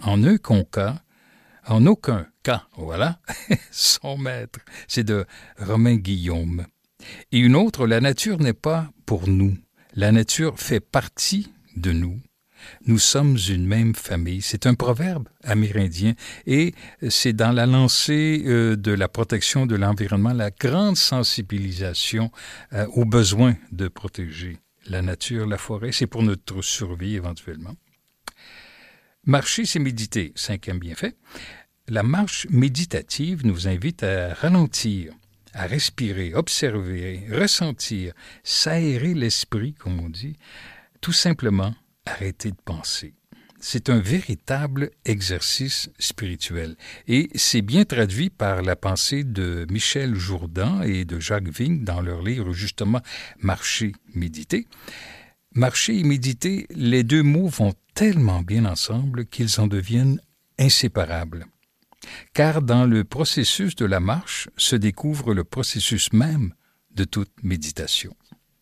cas, voilà, son maître. C'est de Romain Guillaume. Et une autre, la nature n'est pas pour nous. La nature fait partie de nous. Nous sommes une même famille. C'est un proverbe amérindien et c'est dans la lancée de la protection de l'environnement, la grande sensibilisation au besoin de protéger la nature, la forêt. C'est pour notre survie éventuellement. Marcher, c'est méditer. 5e bienfait. La marche méditative nous invite à ralentir, à respirer, observer, ressentir, s'aérer l'esprit, comme on dit, tout simplement arrêter de penser. C'est un véritable exercice spirituel et c'est bien traduit par la pensée de Michel Jourdan et de Jacques Vigne dans leur livre justement « Marcher, méditer ». Marcher et méditer, les 2 mots vont tellement bien ensemble qu'ils en deviennent inséparables. Car dans le processus de la marche se découvre le processus même de toute méditation.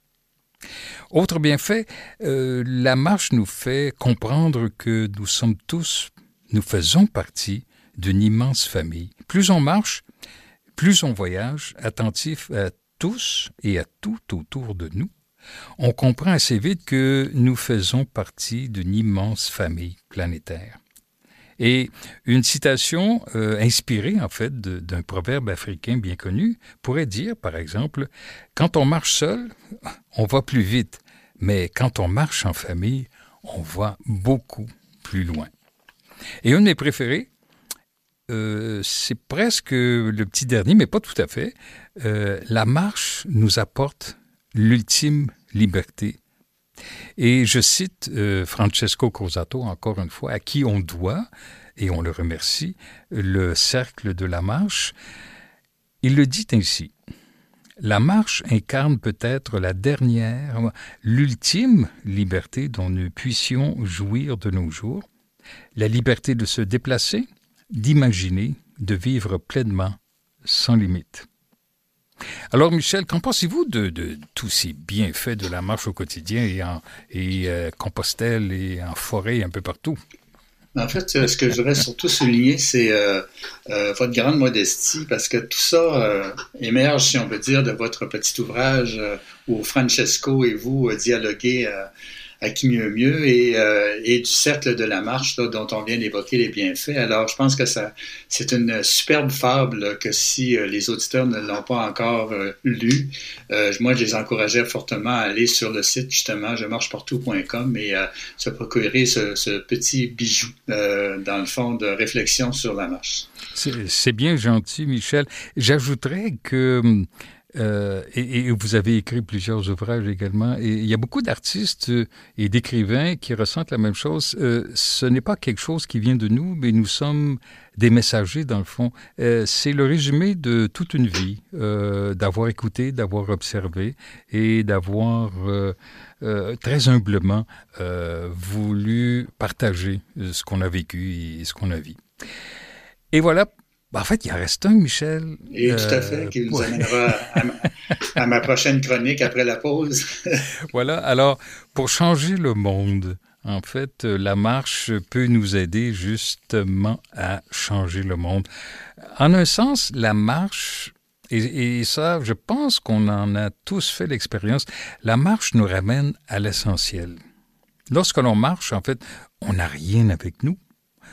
Autre bienfait, la marche nous fait comprendre que nous faisons partie d'une immense famille. Plus on marche, plus on voyage, attentif à tous et à tout autour de nous, on comprend assez vite que nous faisons partie d'une immense famille planétaire. Et une citation inspirée, en fait, d'un proverbe africain bien connu pourrait dire, par exemple, « Quand on marche seul, on va plus vite, mais quand on marche en famille, on va beaucoup plus loin. » Et un de mes préférés, c'est presque le petit dernier, mais pas tout à fait. La marche nous apporte l'ultime liberté. Et je cite Francesco Crozatto, encore une fois, à qui on doit, et on le remercie, le cercle de la marche. Il le dit ainsi. La marche incarne peut-être la dernière, l'ultime liberté dont nous puissions jouir de nos jours. La liberté de se déplacer, d'imaginer, de vivre pleinement, sans limite. Alors, Michel, qu'en pensez-vous de tous ces bienfaits de la marche au quotidien et Compostelle et en forêt un peu partout? En fait, ce que je voudrais surtout souligner, c'est votre grande modestie, parce que tout ça émerge, si on veut dire, de votre petit ouvrage où Francesco et vous dialoguez à qui mieux et du cercle de la marche là, dont on vient d'évoquer les bienfaits. Alors, je pense que c'est une superbe fable que si les auditeurs ne l'ont pas encore lu, moi, je les encourageais fortement à aller sur le site, justement, jemarchepartout.com et se procurer ce petit bijou, dans le fond, de réflexion sur la marche. C'est bien gentil, Michel. J'ajouterais que Et vous avez écrit plusieurs ouvrages également. Et il y a beaucoup d'artistes et d'écrivains qui ressentent la même chose. Ce n'est pas quelque chose qui vient de nous, mais nous sommes des messagers, dans le fond. C'est le résumé de toute une vie, d'avoir écouté, d'avoir observé et d'avoir très humblement voulu partager ce qu'on a vécu et ce qu'on a vu. Et voilà. En fait, il en reste un, Michel. Et tout à fait, qui nous amènera à ma prochaine chronique après la pause. Voilà. Alors, pour changer le monde, en fait, la marche peut nous aider justement à changer le monde. En un sens, la marche, et ça, je pense qu'on en a tous fait l'expérience, la marche nous ramène à l'essentiel. Lorsque l'on marche, en fait, on n'a rien avec nous.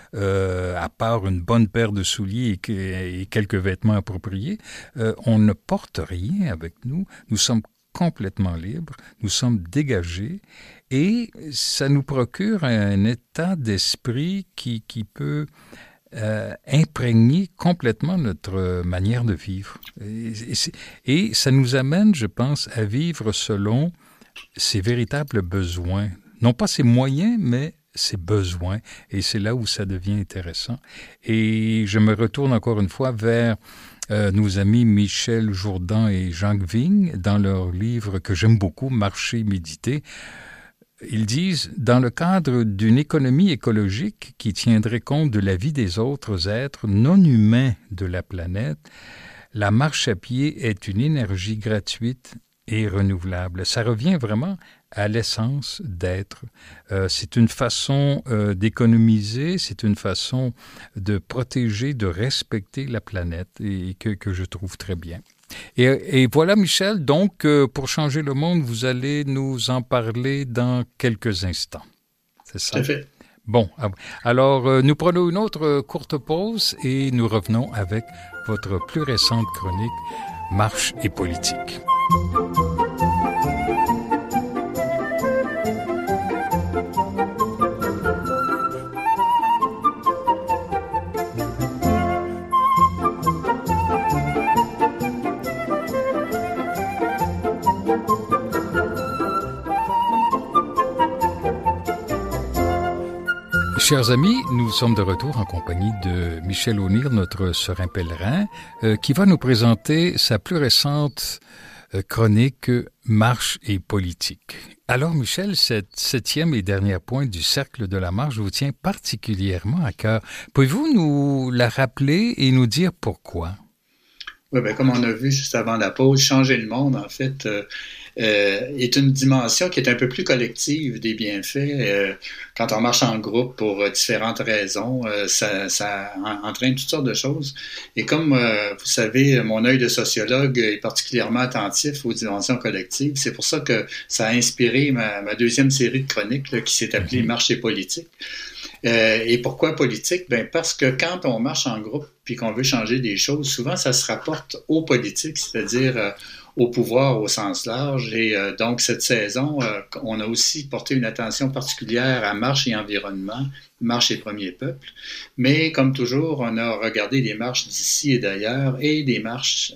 À part une bonne paire de souliers et quelques vêtements appropriés, on ne porte rien avec nous. Nous sommes complètement libres, nous sommes dégagés et ça nous procure un état d'esprit qui peut imprégner complètement notre manière de vivre. Et ça nous amène, je pense, à vivre selon ses véritables besoins. Non pas ses moyens, mais ses besoins, et c'est là où ça devient intéressant. Et je me retourne encore une fois vers nos amis Michel Jourdan et Jacques Vigne, dans leur livre que j'aime beaucoup, « Marcher, méditer ». Ils disent, dans le cadre d'une économie écologique qui tiendrait compte de la vie des autres êtres non humains de la planète, la marche à pied est une énergie gratuite et renouvelable. Ça revient vraiment à l'essence d'être. C'est une façon d'économiser, c'est une façon de protéger, de respecter la planète et que je trouve très bien. Et voilà, Michel, donc, pour changer le monde, vous allez nous en parler dans quelques instants. C'est ça? Tout à fait. Bon, alors, nous prenons une autre courte pause et nous revenons avec votre plus récente chronique « Marche et politique ». Chers amis, nous sommes de retour en compagnie de Michel O'Neill, notre serein pèlerin, qui va nous présenter sa plus récente chronique « Marche et politique ». Alors Michel, cette 7e et dernière pointe du cercle de la marche vous tient particulièrement à cœur. Pouvez-vous nous la rappeler et nous dire pourquoi? Oui, bien, comme on a vu juste avant la pause, changer le monde, en fait, est une dimension qui est un peu plus collective des bienfaits. Quand on marche en groupe pour différentes raisons, ça entraîne toutes sortes de choses. Et comme vous savez, mon œil de sociologue est particulièrement attentif aux dimensions collectives. C'est pour ça que ça a inspiré ma deuxième série de chroniques là, qui s'est appelée « Marche et politique ». Et pourquoi politique? Ben parce que quand on marche en groupe puis qu'on veut changer des choses, souvent ça se rapporte aux politiques, c'est-à-dire au pouvoir au sens large. Et donc cette saison, on a aussi porté une attention particulière à marche et environnement, marche et premier peuple. Mais comme toujours, on a regardé des marches d'ici et d'ailleurs et des marches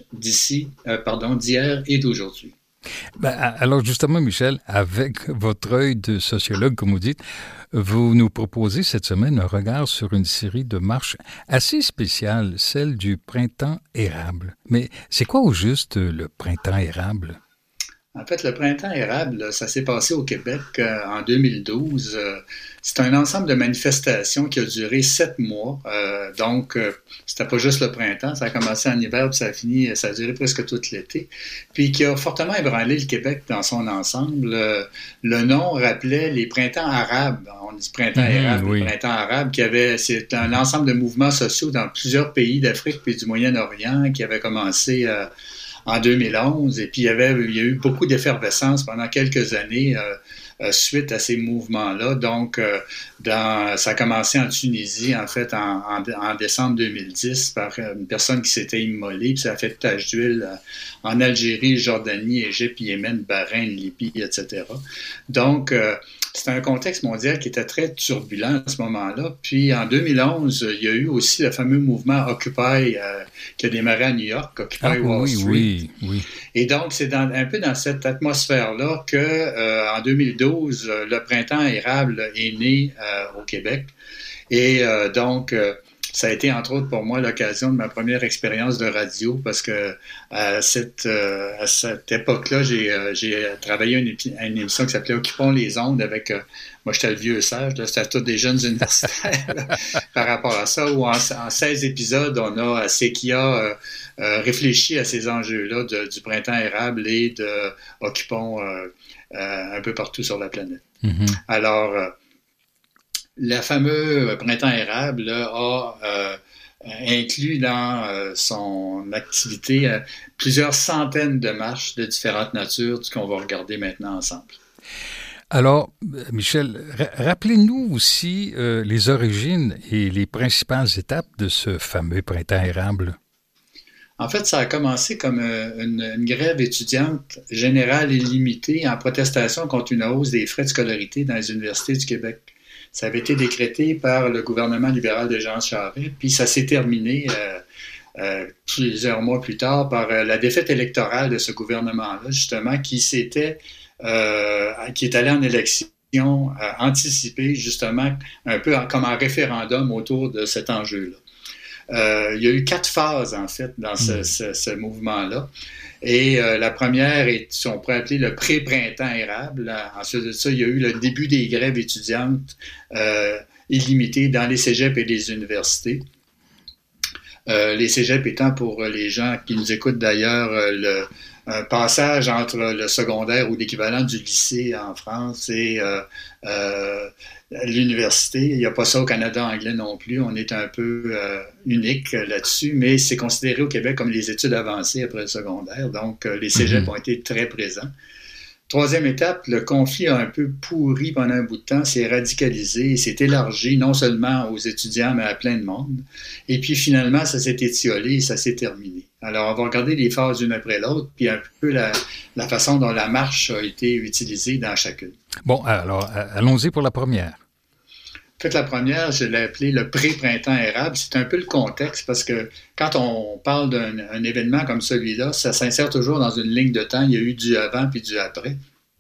d'hier et d'aujourd'hui. Ben, alors justement, Michel, avec votre œil de sociologue, comme vous dites, vous nous proposez cette semaine un regard sur une série de marches assez spéciales, celle du printemps érable. Mais c'est quoi au juste le printemps érable? En fait, le printemps érable, ça s'est passé au Québec en 2012. C'est un ensemble de manifestations qui a duré 7 mois. Donc, c'était pas juste le printemps, ça a commencé en hiver puis ça a duré presque tout l'été. Puis qui a fortement ébranlé le Québec dans son ensemble. Le nom rappelait les printemps arabes. On dit printemps érable, oui. Printemps arabe, c'est un ensemble de mouvements sociaux dans plusieurs pays d'Afrique puis du Moyen-Orient qui avait commencé en 2011, et puis il y a eu beaucoup d'effervescence pendant quelques années suite à ces mouvements-là. Donc, ça a commencé en Tunisie, en fait, en décembre 2010, par une personne qui s'était immolée, puis ça a fait tache d'huile en Algérie, Jordanie, Égypte, Yémen, Bahreïn, Libye, etc. Donc, c'était un contexte mondial qui était très turbulent à ce moment-là. Puis en 2011, il y a eu aussi le fameux mouvement Occupy qui a démarré à New York, Occupy Wall Street. Oui. Et donc, c'est un peu dans cette atmosphère-là que en 2012, le printemps érable est né au Québec. Et donc, ça a été, entre autres, pour moi, l'occasion de ma première expérience de radio parce que à cette époque-là, j'ai travaillé à une émission qui s'appelait Occupons les ondes avec, moi, j'étais le vieux sage, là, c'était tous des jeunes universitaires par rapport à ça, où en 16 épisodes, on a CKIA réfléchi à ces enjeux-là du printemps érable et de Occupons un peu partout sur la planète. Mm-hmm. Alors, le fameux printemps érable là, a inclus dans son activité plusieurs centaines de marches de différentes natures qu'on va regarder maintenant ensemble. Alors, Michel, rappelez-nous aussi les origines et les principales étapes de ce fameux printemps érable. En fait, ça a commencé comme une grève étudiante générale et limitée en protestation contre une hausse des frais de scolarité dans les universités du Québec. Ça avait été décrété par le gouvernement libéral de Jean Charest, puis ça s'est terminé plusieurs mois plus tard par la défaite électorale de ce gouvernement-là, justement, qui est allé en élection anticipée, justement, un peu comme un référendum autour de cet enjeu-là. Il y a eu 4 phases, en fait, dans ce mouvement-là. Et la première est, si on pourrait appeler le pré-printemps érable. Ensuite de ça, il y a eu le début des grèves étudiantes illimitées dans les cégeps et les universités. Les cégeps étant, pour les gens qui nous écoutent d'ailleurs, un passage entre le secondaire ou l'équivalent du lycée en France et l'université. Il n'y a pas ça au Canada anglais non plus. On est un peu unique là-dessus, mais c'est considéré au Québec comme les études avancées après le secondaire. Donc, les cégeps ont été très présents. Troisième étape, le conflit a un peu pourri pendant un bout de temps, s'est radicalisé, s'est élargi non seulement aux étudiants, mais à plein de monde. Et puis finalement, ça s'est étiolé et ça s'est terminé. Alors, on va regarder les phases une après l'autre, puis un peu la façon dont la marche a été utilisée dans chacune. Bon, alors, allons-y pour la première. En fait, la première, je l'ai appelée le pré-printemps érable. C'est un peu le contexte parce que quand on parle d'un événement comme celui-là, ça s'insère toujours dans une ligne de temps. Il y a eu du avant puis du après.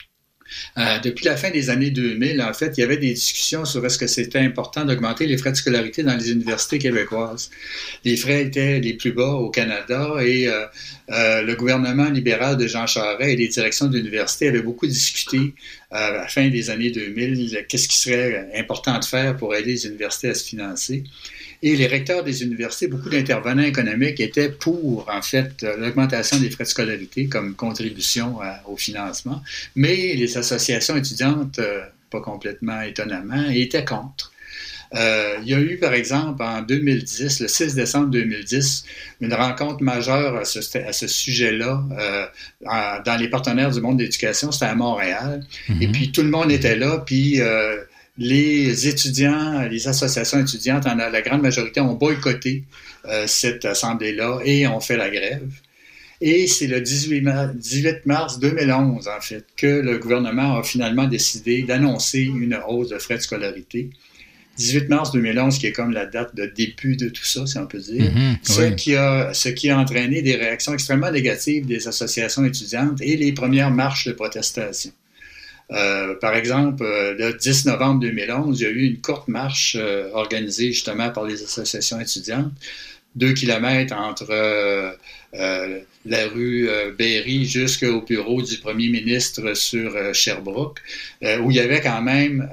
Depuis la fin des années 2000, en fait, il y avait des discussions sur est-ce que c'était important d'augmenter les frais de scolarité dans les universités québécoises. Les frais étaient les plus bas au Canada et le gouvernement libéral de Jean Charest et les directions d'université avaient beaucoup discuté à la fin des années 2000, qu'est-ce qui serait important de faire pour aider les universités à se financer. Et les recteurs des universités, beaucoup d'intervenants économiques étaient pour, en fait, l'augmentation des frais de scolarité comme contribution au financement. Mais les associations étudiantes, pas complètement étonnamment, étaient contre. Il y a eu, par exemple, en 2010, le 6 décembre 2010, une rencontre majeure à ce sujet-là dans les partenaires du monde de l'éducation. C'était à Montréal. Mm-hmm. Et puis, tout le monde était là, puis les étudiants, les associations étudiantes, la grande majorité, ont boycotté cette assemblée-là et ont fait la grève. Et c'est le 18 mars 2011, en fait, que le gouvernement a finalement décidé d'annoncer une hausse de frais de scolarité. 18 mars 2011, qui est comme la date de début de tout ça, si on peut dire, ce qui a entraîné des réactions extrêmement négatives des associations étudiantes et les premières marches de protestation. Par exemple, le 10 novembre 2011, il y a eu une courte marche organisée justement par les associations étudiantes, 2 kilomètres entre la rue Berry jusqu'au bureau du premier ministre sur Sherbrooke, où il y avait quand même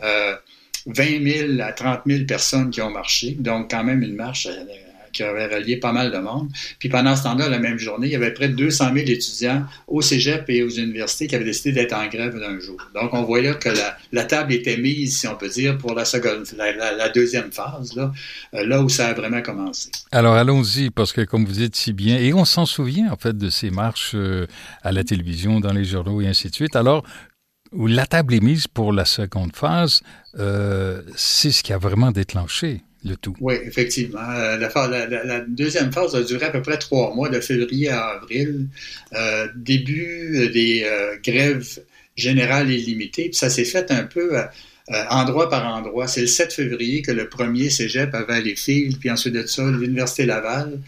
20 000 à 30 000 personnes qui ont marché, donc quand même une marche qui avait rallié pas mal de monde. Puis pendant ce temps-là, la même journée, il y avait près de 200 000 étudiants au cégep et aux universités qui avaient décidé d'être en grève d'un jour. Donc on voyait que la table était mise, si on peut dire, pour la deuxième phase, là où ça a vraiment commencé. Alors allons-y, parce que comme vous dites si bien, et on s'en souvient en fait de ces marches à la télévision, dans les journaux et ainsi de suite. Alors, où la table est mise pour la seconde phase, c'est ce qui a vraiment déclenché le tout. Oui, effectivement. La deuxième phase a duré à peu près 3 mois, de février à avril. Début des grèves générales et limitées. Puis ça s'est fait un peu endroit par endroit. C'est le 7 février que le premier cégep avait à Valleyfield, puis ensuite de ça, l'Université Laval,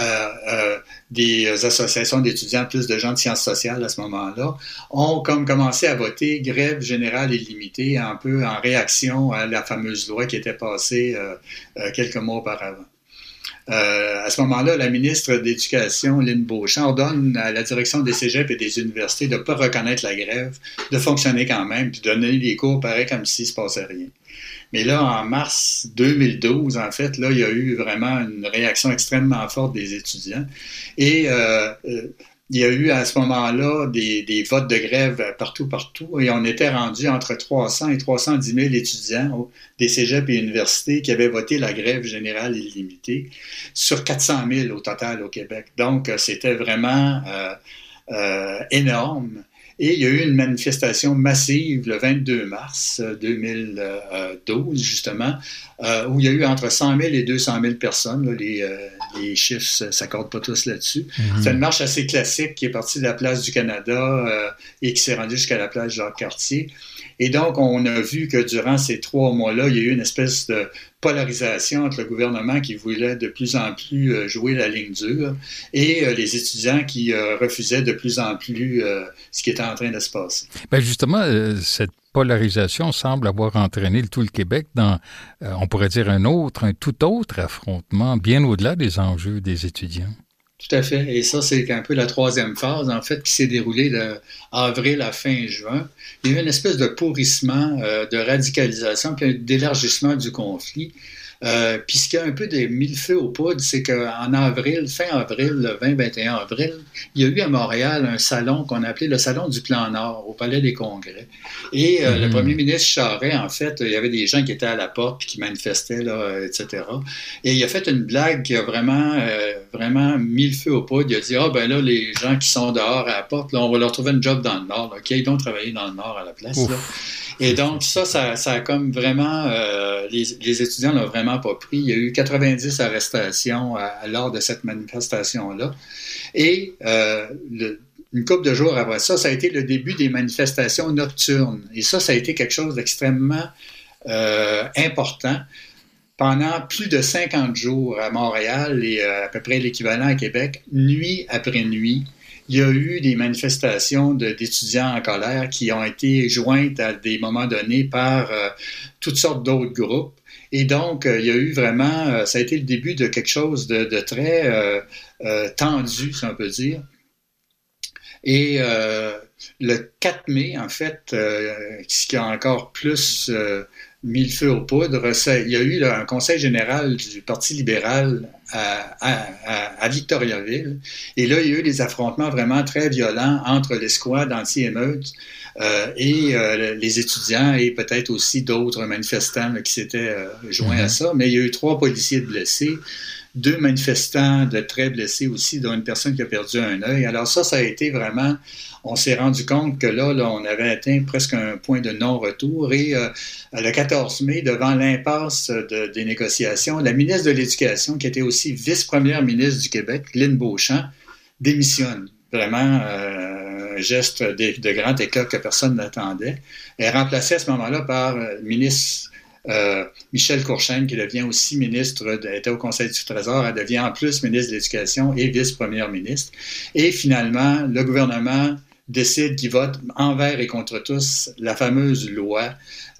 des associations d'étudiants, plus de gens de sciences sociales à ce moment-là, ont comme commencé à voter grève générale et limitée, un peu en réaction à la fameuse loi qui était passée quelques mois auparavant. À ce moment-là, la ministre de l'Éducation, Lynn Beauchamp, ordonne à la direction des cégeps et des universités de ne pas reconnaître la grève, de fonctionner quand même, puis de donner des cours pareil comme s'il ne se passait rien. Mais là, en mars 2012, en fait, là, il y a eu vraiment une réaction extrêmement forte des étudiants. Et il y a eu à ce moment-là des votes de grève partout, et on était rendu entre 300 et 310 000 étudiants des cégeps et universités qui avaient voté la grève générale illimitée sur 400 000 au total au Québec. Donc, c'était vraiment énorme. Et il y a eu une manifestation massive le 22 mars 2012, justement, où il y a eu entre 100 000 et 200 000 personnes. Là, les chiffres ne s'accordent pas tous là-dessus. C'est une marche assez classique qui est partie de la place du Canada et qui s'est rendue jusqu'à la place Jacques-Cartier. Et donc, on a vu que durant ces 3 mois-là, il y a eu une espèce de polarisation entre le gouvernement qui voulait de plus en plus jouer la ligne dure et les étudiants qui refusaient de plus en plus ce qui était en train de se passer. Bien justement, cette polarisation semble avoir entraîné tout le Québec dans, on pourrait dire, un tout autre affrontement, bien au-delà des enjeux des étudiants. Tout à fait. Et ça, c'est un peu la 3e phase, en fait, qui s'est déroulée d'avril à fin juin. Il y a eu une espèce de pourrissement, de radicalisation, puis d'élargissement du conflit. Puis ce qui a un peu mis le feu aux poudres, c'est qu'en avril, fin avril, le 20-21 avril, il y a eu à Montréal un salon qu'on appelait le Salon du Plan Nord, au Palais des Congrès. Et le premier ministre Charest, en fait, il y avait des gens qui étaient à la porte puis qui manifestaient, là, etc. Et il a fait une blague qui a vraiment mis le feu aux poudres. Il a dit, ben là, les gens qui sont dehors à la porte, là, on va leur trouver une job dans le Nord, là, qui aillent donc travailler dans le Nord à la place, là. Et donc, ça a comme vraiment... les étudiants l'ont vraiment pas pris. Il y a eu 90 arrestations lors de cette manifestation-là. Et une couple de jours après ça, ça a été le début des manifestations nocturnes. Et ça a été quelque chose d'extrêmement important. Pendant plus de 50 jours à Montréal et à peu près l'équivalent à Québec, nuit après nuit, il y a eu des manifestations d'étudiants en colère qui ont été jointes à des moments donnés par toutes sortes d'autres groupes. Et donc, il y a eu vraiment, ça a été le début de quelque chose de très tendu, si on peut dire. Et le 4 mai, en fait, ce qui a encore plus mis le feu aux poudres, il y a eu un conseil général du Parti libéral à Victoriaville. Et là, il y a eu des affrontements vraiment très violents entre l'escouade anti-émeute et les étudiants et peut-être aussi d'autres manifestants qui s'étaient joints à ça. Mais il y a eu 3 policiers blessés, 2 manifestants de très blessés aussi, dont une personne qui a perdu un œil. Alors ça a été vraiment... On s'est rendu compte que là, on avait atteint presque un point de non-retour. Et le 14 mai, devant l'impasse des négociations, la ministre de l'Éducation, qui était aussi vice-première ministre du Québec, Lynn Beauchamp, démissionne. Vraiment un geste de grand éclat que personne n'attendait. Elle est remplacée à ce moment-là par ministre Michel Courchaine, qui devient aussi ministre, était au Conseil du Trésor, elle devient en plus ministre de l'Éducation et vice-première ministre. Et finalement, le gouvernement décide qu'il vote envers et contre tous la fameuse loi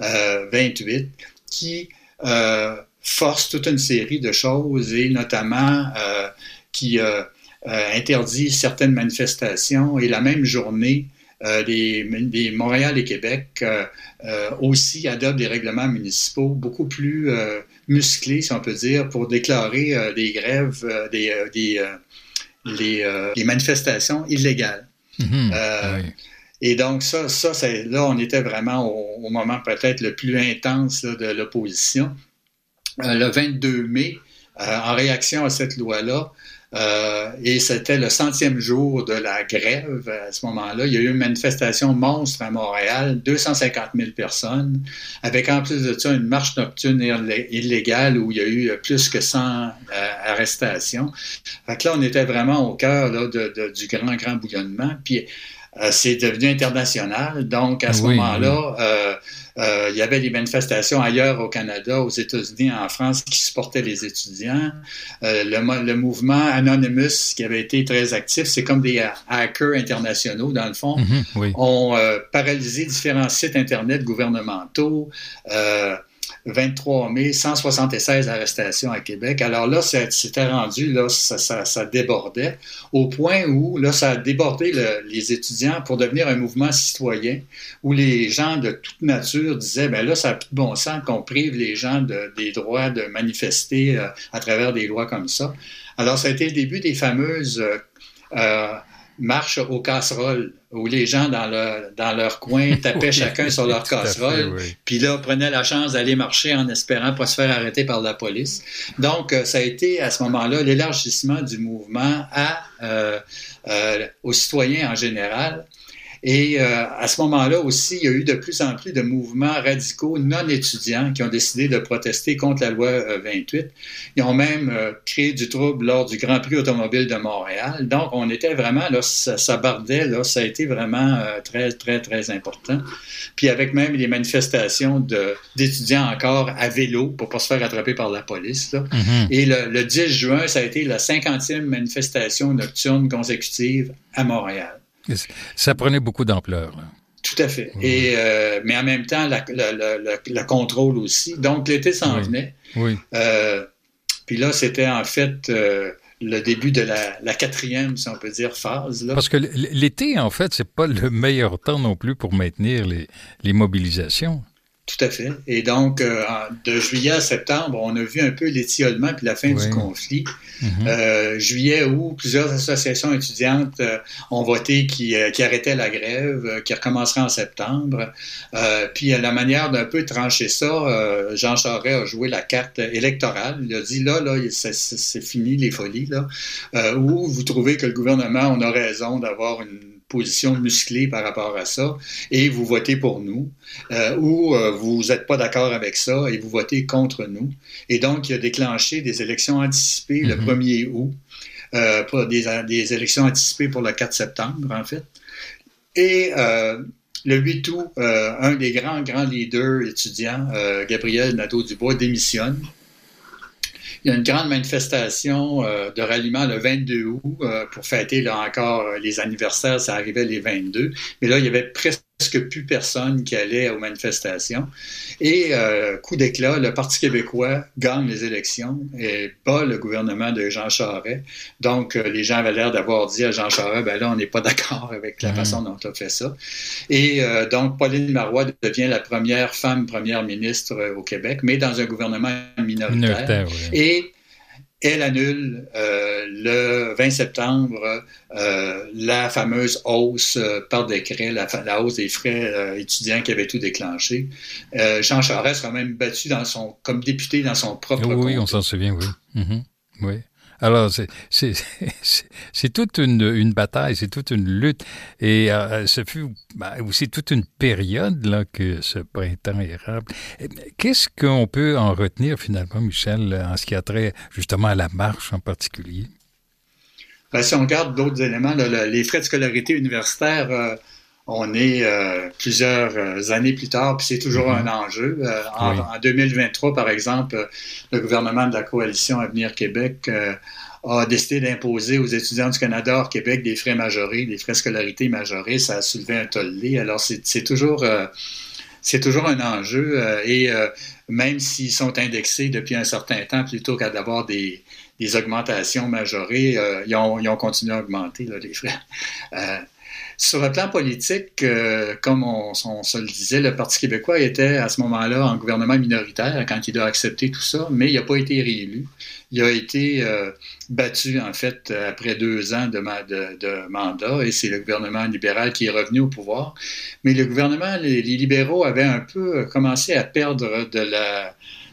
28 qui force toute une série de choses et notamment qui interdit certaines manifestations et la même journée des Montréal et Québec aussi adoptent des règlements municipaux beaucoup plus musclés, si on peut dire, pour déclarer des grèves, des manifestations illégales. Oui. Et donc, ça là, on était vraiment au moment peut-être le plus intense là, de l'opposition. Le 22 mai, en réaction à cette loi-là, Et c'était le 100e jour de la grève à ce moment-là. Il y a eu une manifestation monstre à Montréal, 250 000 personnes, avec en plus de ça une marche nocturne illégale où il y a eu plus que 100 arrestations. Fait que là, on était vraiment au cœur là, du grand bouillonnement. Puis c'est devenu international. Donc, à ce moment-là, il y avait des manifestations ailleurs au Canada, aux États-Unis, en France, qui supportaient les étudiants. Le mouvement Anonymous, qui avait été très actif, c'est comme des hackers internationaux, dans le fond, ont paralysé différents sites Internet gouvernementaux. 23 mai, 176 arrestations à Québec. Alors là, c'était rendu, là, ça débordait, au point où, là, ça a débordé les étudiants pour devenir un mouvement citoyen, où les gens de toute nature disaient, ben là, ça n'a plus de bon sens qu'on prive les gens des droits de manifester à travers des lois comme ça. Alors, ça a été le début des fameuses marches aux casseroles, où les gens dans leur coin tapaient chacun sur leur casserole, puis là, prenaient la chance d'aller marcher en espérant pas se faire arrêter par la police. Donc, ça a été, à ce moment-là, l'élargissement du mouvement aux citoyens en général. Et à ce moment-là aussi, il y a eu de plus en plus de mouvements radicaux non étudiants qui ont décidé de protester contre la loi 28. Ils ont même créé du trouble lors du Grand Prix automobile de Montréal. Donc, on était vraiment, là, ça bardait, là, ça a été vraiment très, très, très important. Puis avec même les manifestations d'étudiants encore à vélo pour pas se faire attraper par la police. Là. Mm-hmm. Et le 10 juin, ça a été la 50e manifestation nocturne consécutive à Montréal. Ça prenait beaucoup d'ampleur. Là. Tout à fait. Et, mais en même temps, le contrôle aussi. Donc, l'été s'en venait. Oui. Puis là, c'était en fait le début de la 4e, si on peut dire, phase. Là. Parce que l'été, en fait, c'est pas le meilleur temps non plus pour maintenir les mobilisations. Tout à fait. Et donc, de juillet à septembre, on a vu un peu l'étiolement puis la fin du conflit. Mm-hmm. Juillet, où plusieurs associations étudiantes ont voté qui arrêtaient la grève, qui recommencerait en septembre. Puis, la manière d'un peu trancher ça, Jean Charest a joué la carte électorale. Il a dit, là, c'est fini les folies, là. Où vous trouvez que le gouvernement, on a raison d'avoir une position musclée par rapport à ça, et vous votez pour nous, ou vous n'êtes pas d'accord avec ça, et vous votez contre nous. Et donc, il a déclenché des élections anticipées le 1er août, pour des élections anticipées pour le 4 septembre, en fait. Et le 8 août, un des grands leaders étudiants, Gabriel Nadeau-Dubois, démissionne. Il y a une grande manifestation de ralliement le 22 août pour fêter là encore les anniversaires, ça arrivait les 22. Mais là, il y avait presque plus personne qui allait aux manifestations. Et coup d'éclat, le Parti québécois gagne les élections et bat le gouvernement de Jean Charest. Donc, les gens avaient l'air d'avoir dit à Jean Charest, ben là, on n'est pas d'accord avec la façon dont tu as fait ça. Et donc, Pauline Marois devient la première femme première ministre au Québec, mais dans un gouvernement minoritaire. Et elle annule le 20 septembre la fameuse hausse par décret, la hausse des frais étudiants qui avait tout déclenché. Jean Charest sera même battu comme député dans son propre comté. Oui, on s'en souvient, oui. Mm-hmm. Oui. Alors, c'est toute une bataille, c'est toute une lutte. Et ce fut aussi toute une période là, que ce printemps érable. Qu'est-ce qu'on peut en retenir finalement, Michel, en ce qui a trait justement à la marche en particulier? Ben, si on regarde d'autres éléments, là, les frais de scolarité universitaire, on est plusieurs années plus tard, puis c'est toujours un enjeu. En 2023, par exemple, le gouvernement de la Coalition Avenir Québec a décidé d'imposer aux étudiants du Canada hors Québec des frais majorés, des frais de scolarité majorés. Ça a soulevé un tollé. Alors, c'est toujours un enjeu. Et même s'ils sont indexés depuis un certain temps, plutôt qu'à d'avoir des augmentations majorées, ils ont continué à augmenter là, les frais. Sur le plan politique, comme on se le disait, le Parti québécois était à ce moment-là en gouvernement minoritaire quand il a accepté tout ça, mais il n'a pas été réélu. Il a été battu, en fait, après 2 ans de mandat, et c'est le gouvernement libéral qui est revenu au pouvoir. Mais le gouvernement, les libéraux avaient un peu commencé à perdre de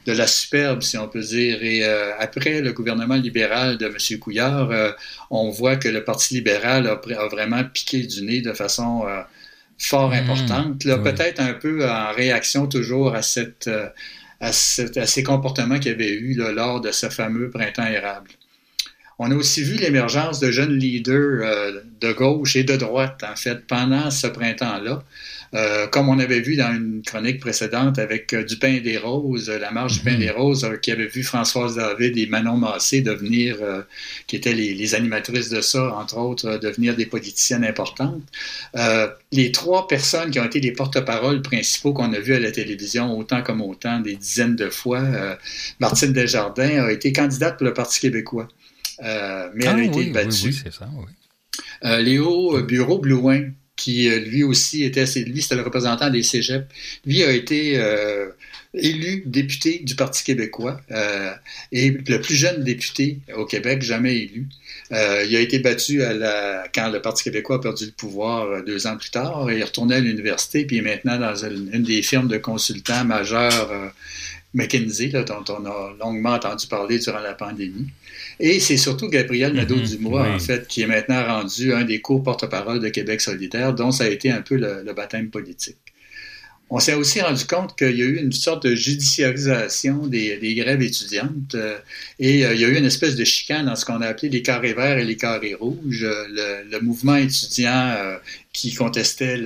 la superbe, si on peut dire. Et après le gouvernement libéral de M. Couillard, on voit que le Parti libéral a vraiment piqué du nez de façon fort importante, là, oui. Peut-être un peu en réaction toujours à ces comportements qu'il y avait eu là, lors de ce fameux printemps érable. On a aussi vu l'émergence de jeunes leaders de gauche et de droite, en fait, pendant ce printemps-là. Comme on avait vu dans une chronique précédente avec du Pain des Roses, la marche du Pain des Roses, qui avait vu Françoise David et Manon Massé devenir, qui étaient les animatrices de ça, entre autres, devenir des politiciennes importantes. Les 3 personnes qui ont été les porte-paroles principaux qu'on a vus à la télévision, autant comme autant, des dizaines de fois, Martine Desjardins a été candidate pour le Parti québécois. Mais elle a été battue. Oui, c'est ça, oui. Léo Bureau-Blouin, qui lui aussi c'était le représentant des cégeps. Lui a été élu député du Parti québécois et le plus jeune député au Québec jamais élu. Il a été battu quand le Parti québécois a perdu le pouvoir 2 ans plus tard. Il est retourné à l'université puis il est maintenant dans une des firmes de consultants majeurs McKinsey, là, dont on a longuement entendu parler durant la pandémie. Et c'est surtout Gabriel Nadeau-Dubois, en fait, qui est maintenant rendu un des co-porte-parole de Québec solidaire, dont ça a été un peu le baptême politique. On s'est aussi rendu compte qu'il y a eu une sorte de judiciarisation des grèves étudiantes et il y a eu une espèce de chicane dans ce qu'on a appelé les carrés verts et les carrés rouges. Le mouvement étudiant qui contestait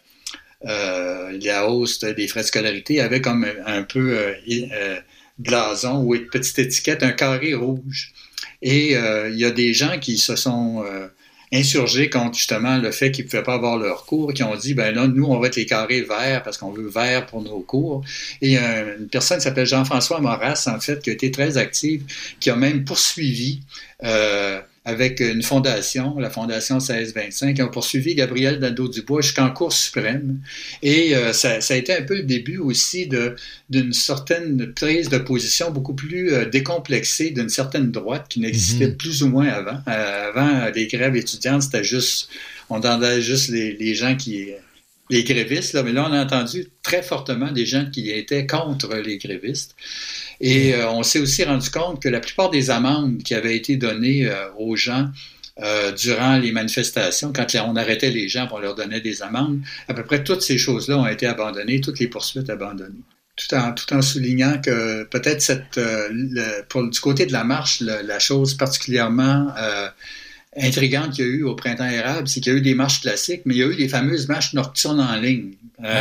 la hausse des frais de scolarité avait comme un peu blason ou une petite étiquette, un carré rouge. Et il y a des gens qui se sont insurgés contre justement le fait qu'ils ne pouvaient pas avoir leurs cours, qui ont dit, ben là, nous, on va être les carrés verts parce qu'on veut vert pour nos cours. Et il y a une personne qui s'appelle Jean-François Maurras, en fait, qui a été très active, qui a même poursuivi avec une fondation, la Fondation 1625, qui ont poursuivi Gabriel Nadeau-Dubois jusqu'en Cour suprême. Et ça a été un peu le début aussi d'une certaine prise de position beaucoup plus décomplexée d'une certaine droite qui n'existait plus ou moins avant. Avant, les grèves étudiantes, c'était juste, on entendait juste les gens les grévistes, là, mais là, on a entendu très fortement des gens qui étaient contre les grévistes. Et on s'est aussi rendu compte que la plupart des amendes qui avaient été données aux gens durant les manifestations, quand on arrêtait les gens, on leur donnait des amendes, à peu près toutes ces choses-là ont été abandonnées, toutes les poursuites abandonnées. Tout en soulignant que peut-être du côté de la marche, la chose particulièrement intrigante qu'il y a eu au printemps érable, c'est qu'il y a eu des marches classiques, mais il y a eu les fameuses marches nocturnes en ligne.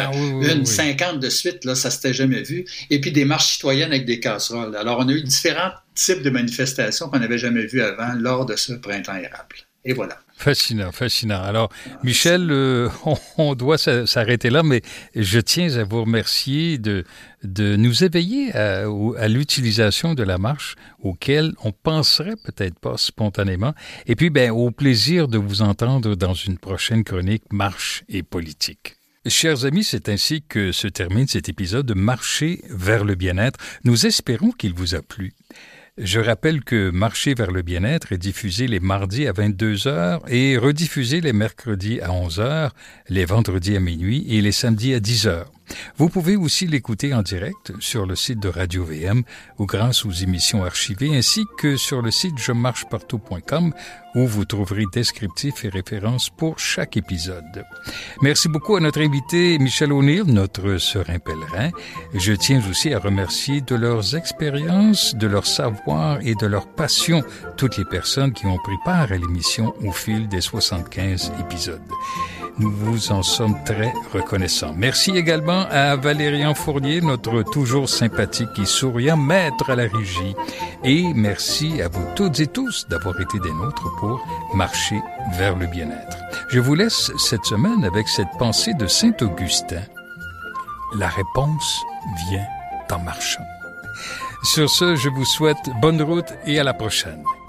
50 de suite, là, ça s'était jamais vu. Et puis des marches citoyennes avec des casseroles. Alors, on a eu différents types de manifestations qu'on n'avait jamais vues avant lors de ce printemps érable. Et voilà. Fascinant, fascinant. Alors, Michel, on doit s'arrêter là, mais je tiens à vous remercier de nous éveiller à l'utilisation de la marche auquel on penserait peut-être pas spontanément. Et puis, au plaisir de vous entendre dans une prochaine chronique Marche et politique. Chers amis, c'est ainsi que se termine cet épisode de Marcher vers le bien-être. Nous espérons qu'il vous a plu. Je rappelle que Marcher vers le bien-être est diffusé les mardis à 22h et rediffusé les mercredis à 11h, les vendredis à minuit et les samedis à 10h. Vous pouvez aussi l'écouter en direct sur le site de Radio-VM ou grâce aux émissions archivées ainsi que sur le site jemarchepartout.com où vous trouverez descriptifs et références pour chaque épisode. Merci beaucoup à notre invité Michel O'Neill, notre serein pèlerin. Je tiens aussi à remercier de leurs expériences, de leur savoir et de leur passion toutes les personnes qui ont pris part à l'émission au fil des 75 épisodes. Nous vous en sommes très reconnaissants. Merci également à Valérian Fournier, notre toujours sympathique et souriant maître à la régie. Et merci à vous toutes et tous d'avoir été des nôtres pour marcher vers le bien-être. Je vous laisse cette semaine avec cette pensée de Saint-Augustin. La réponse vient en marchant. Sur ce, je vous souhaite bonne route et à la prochaine.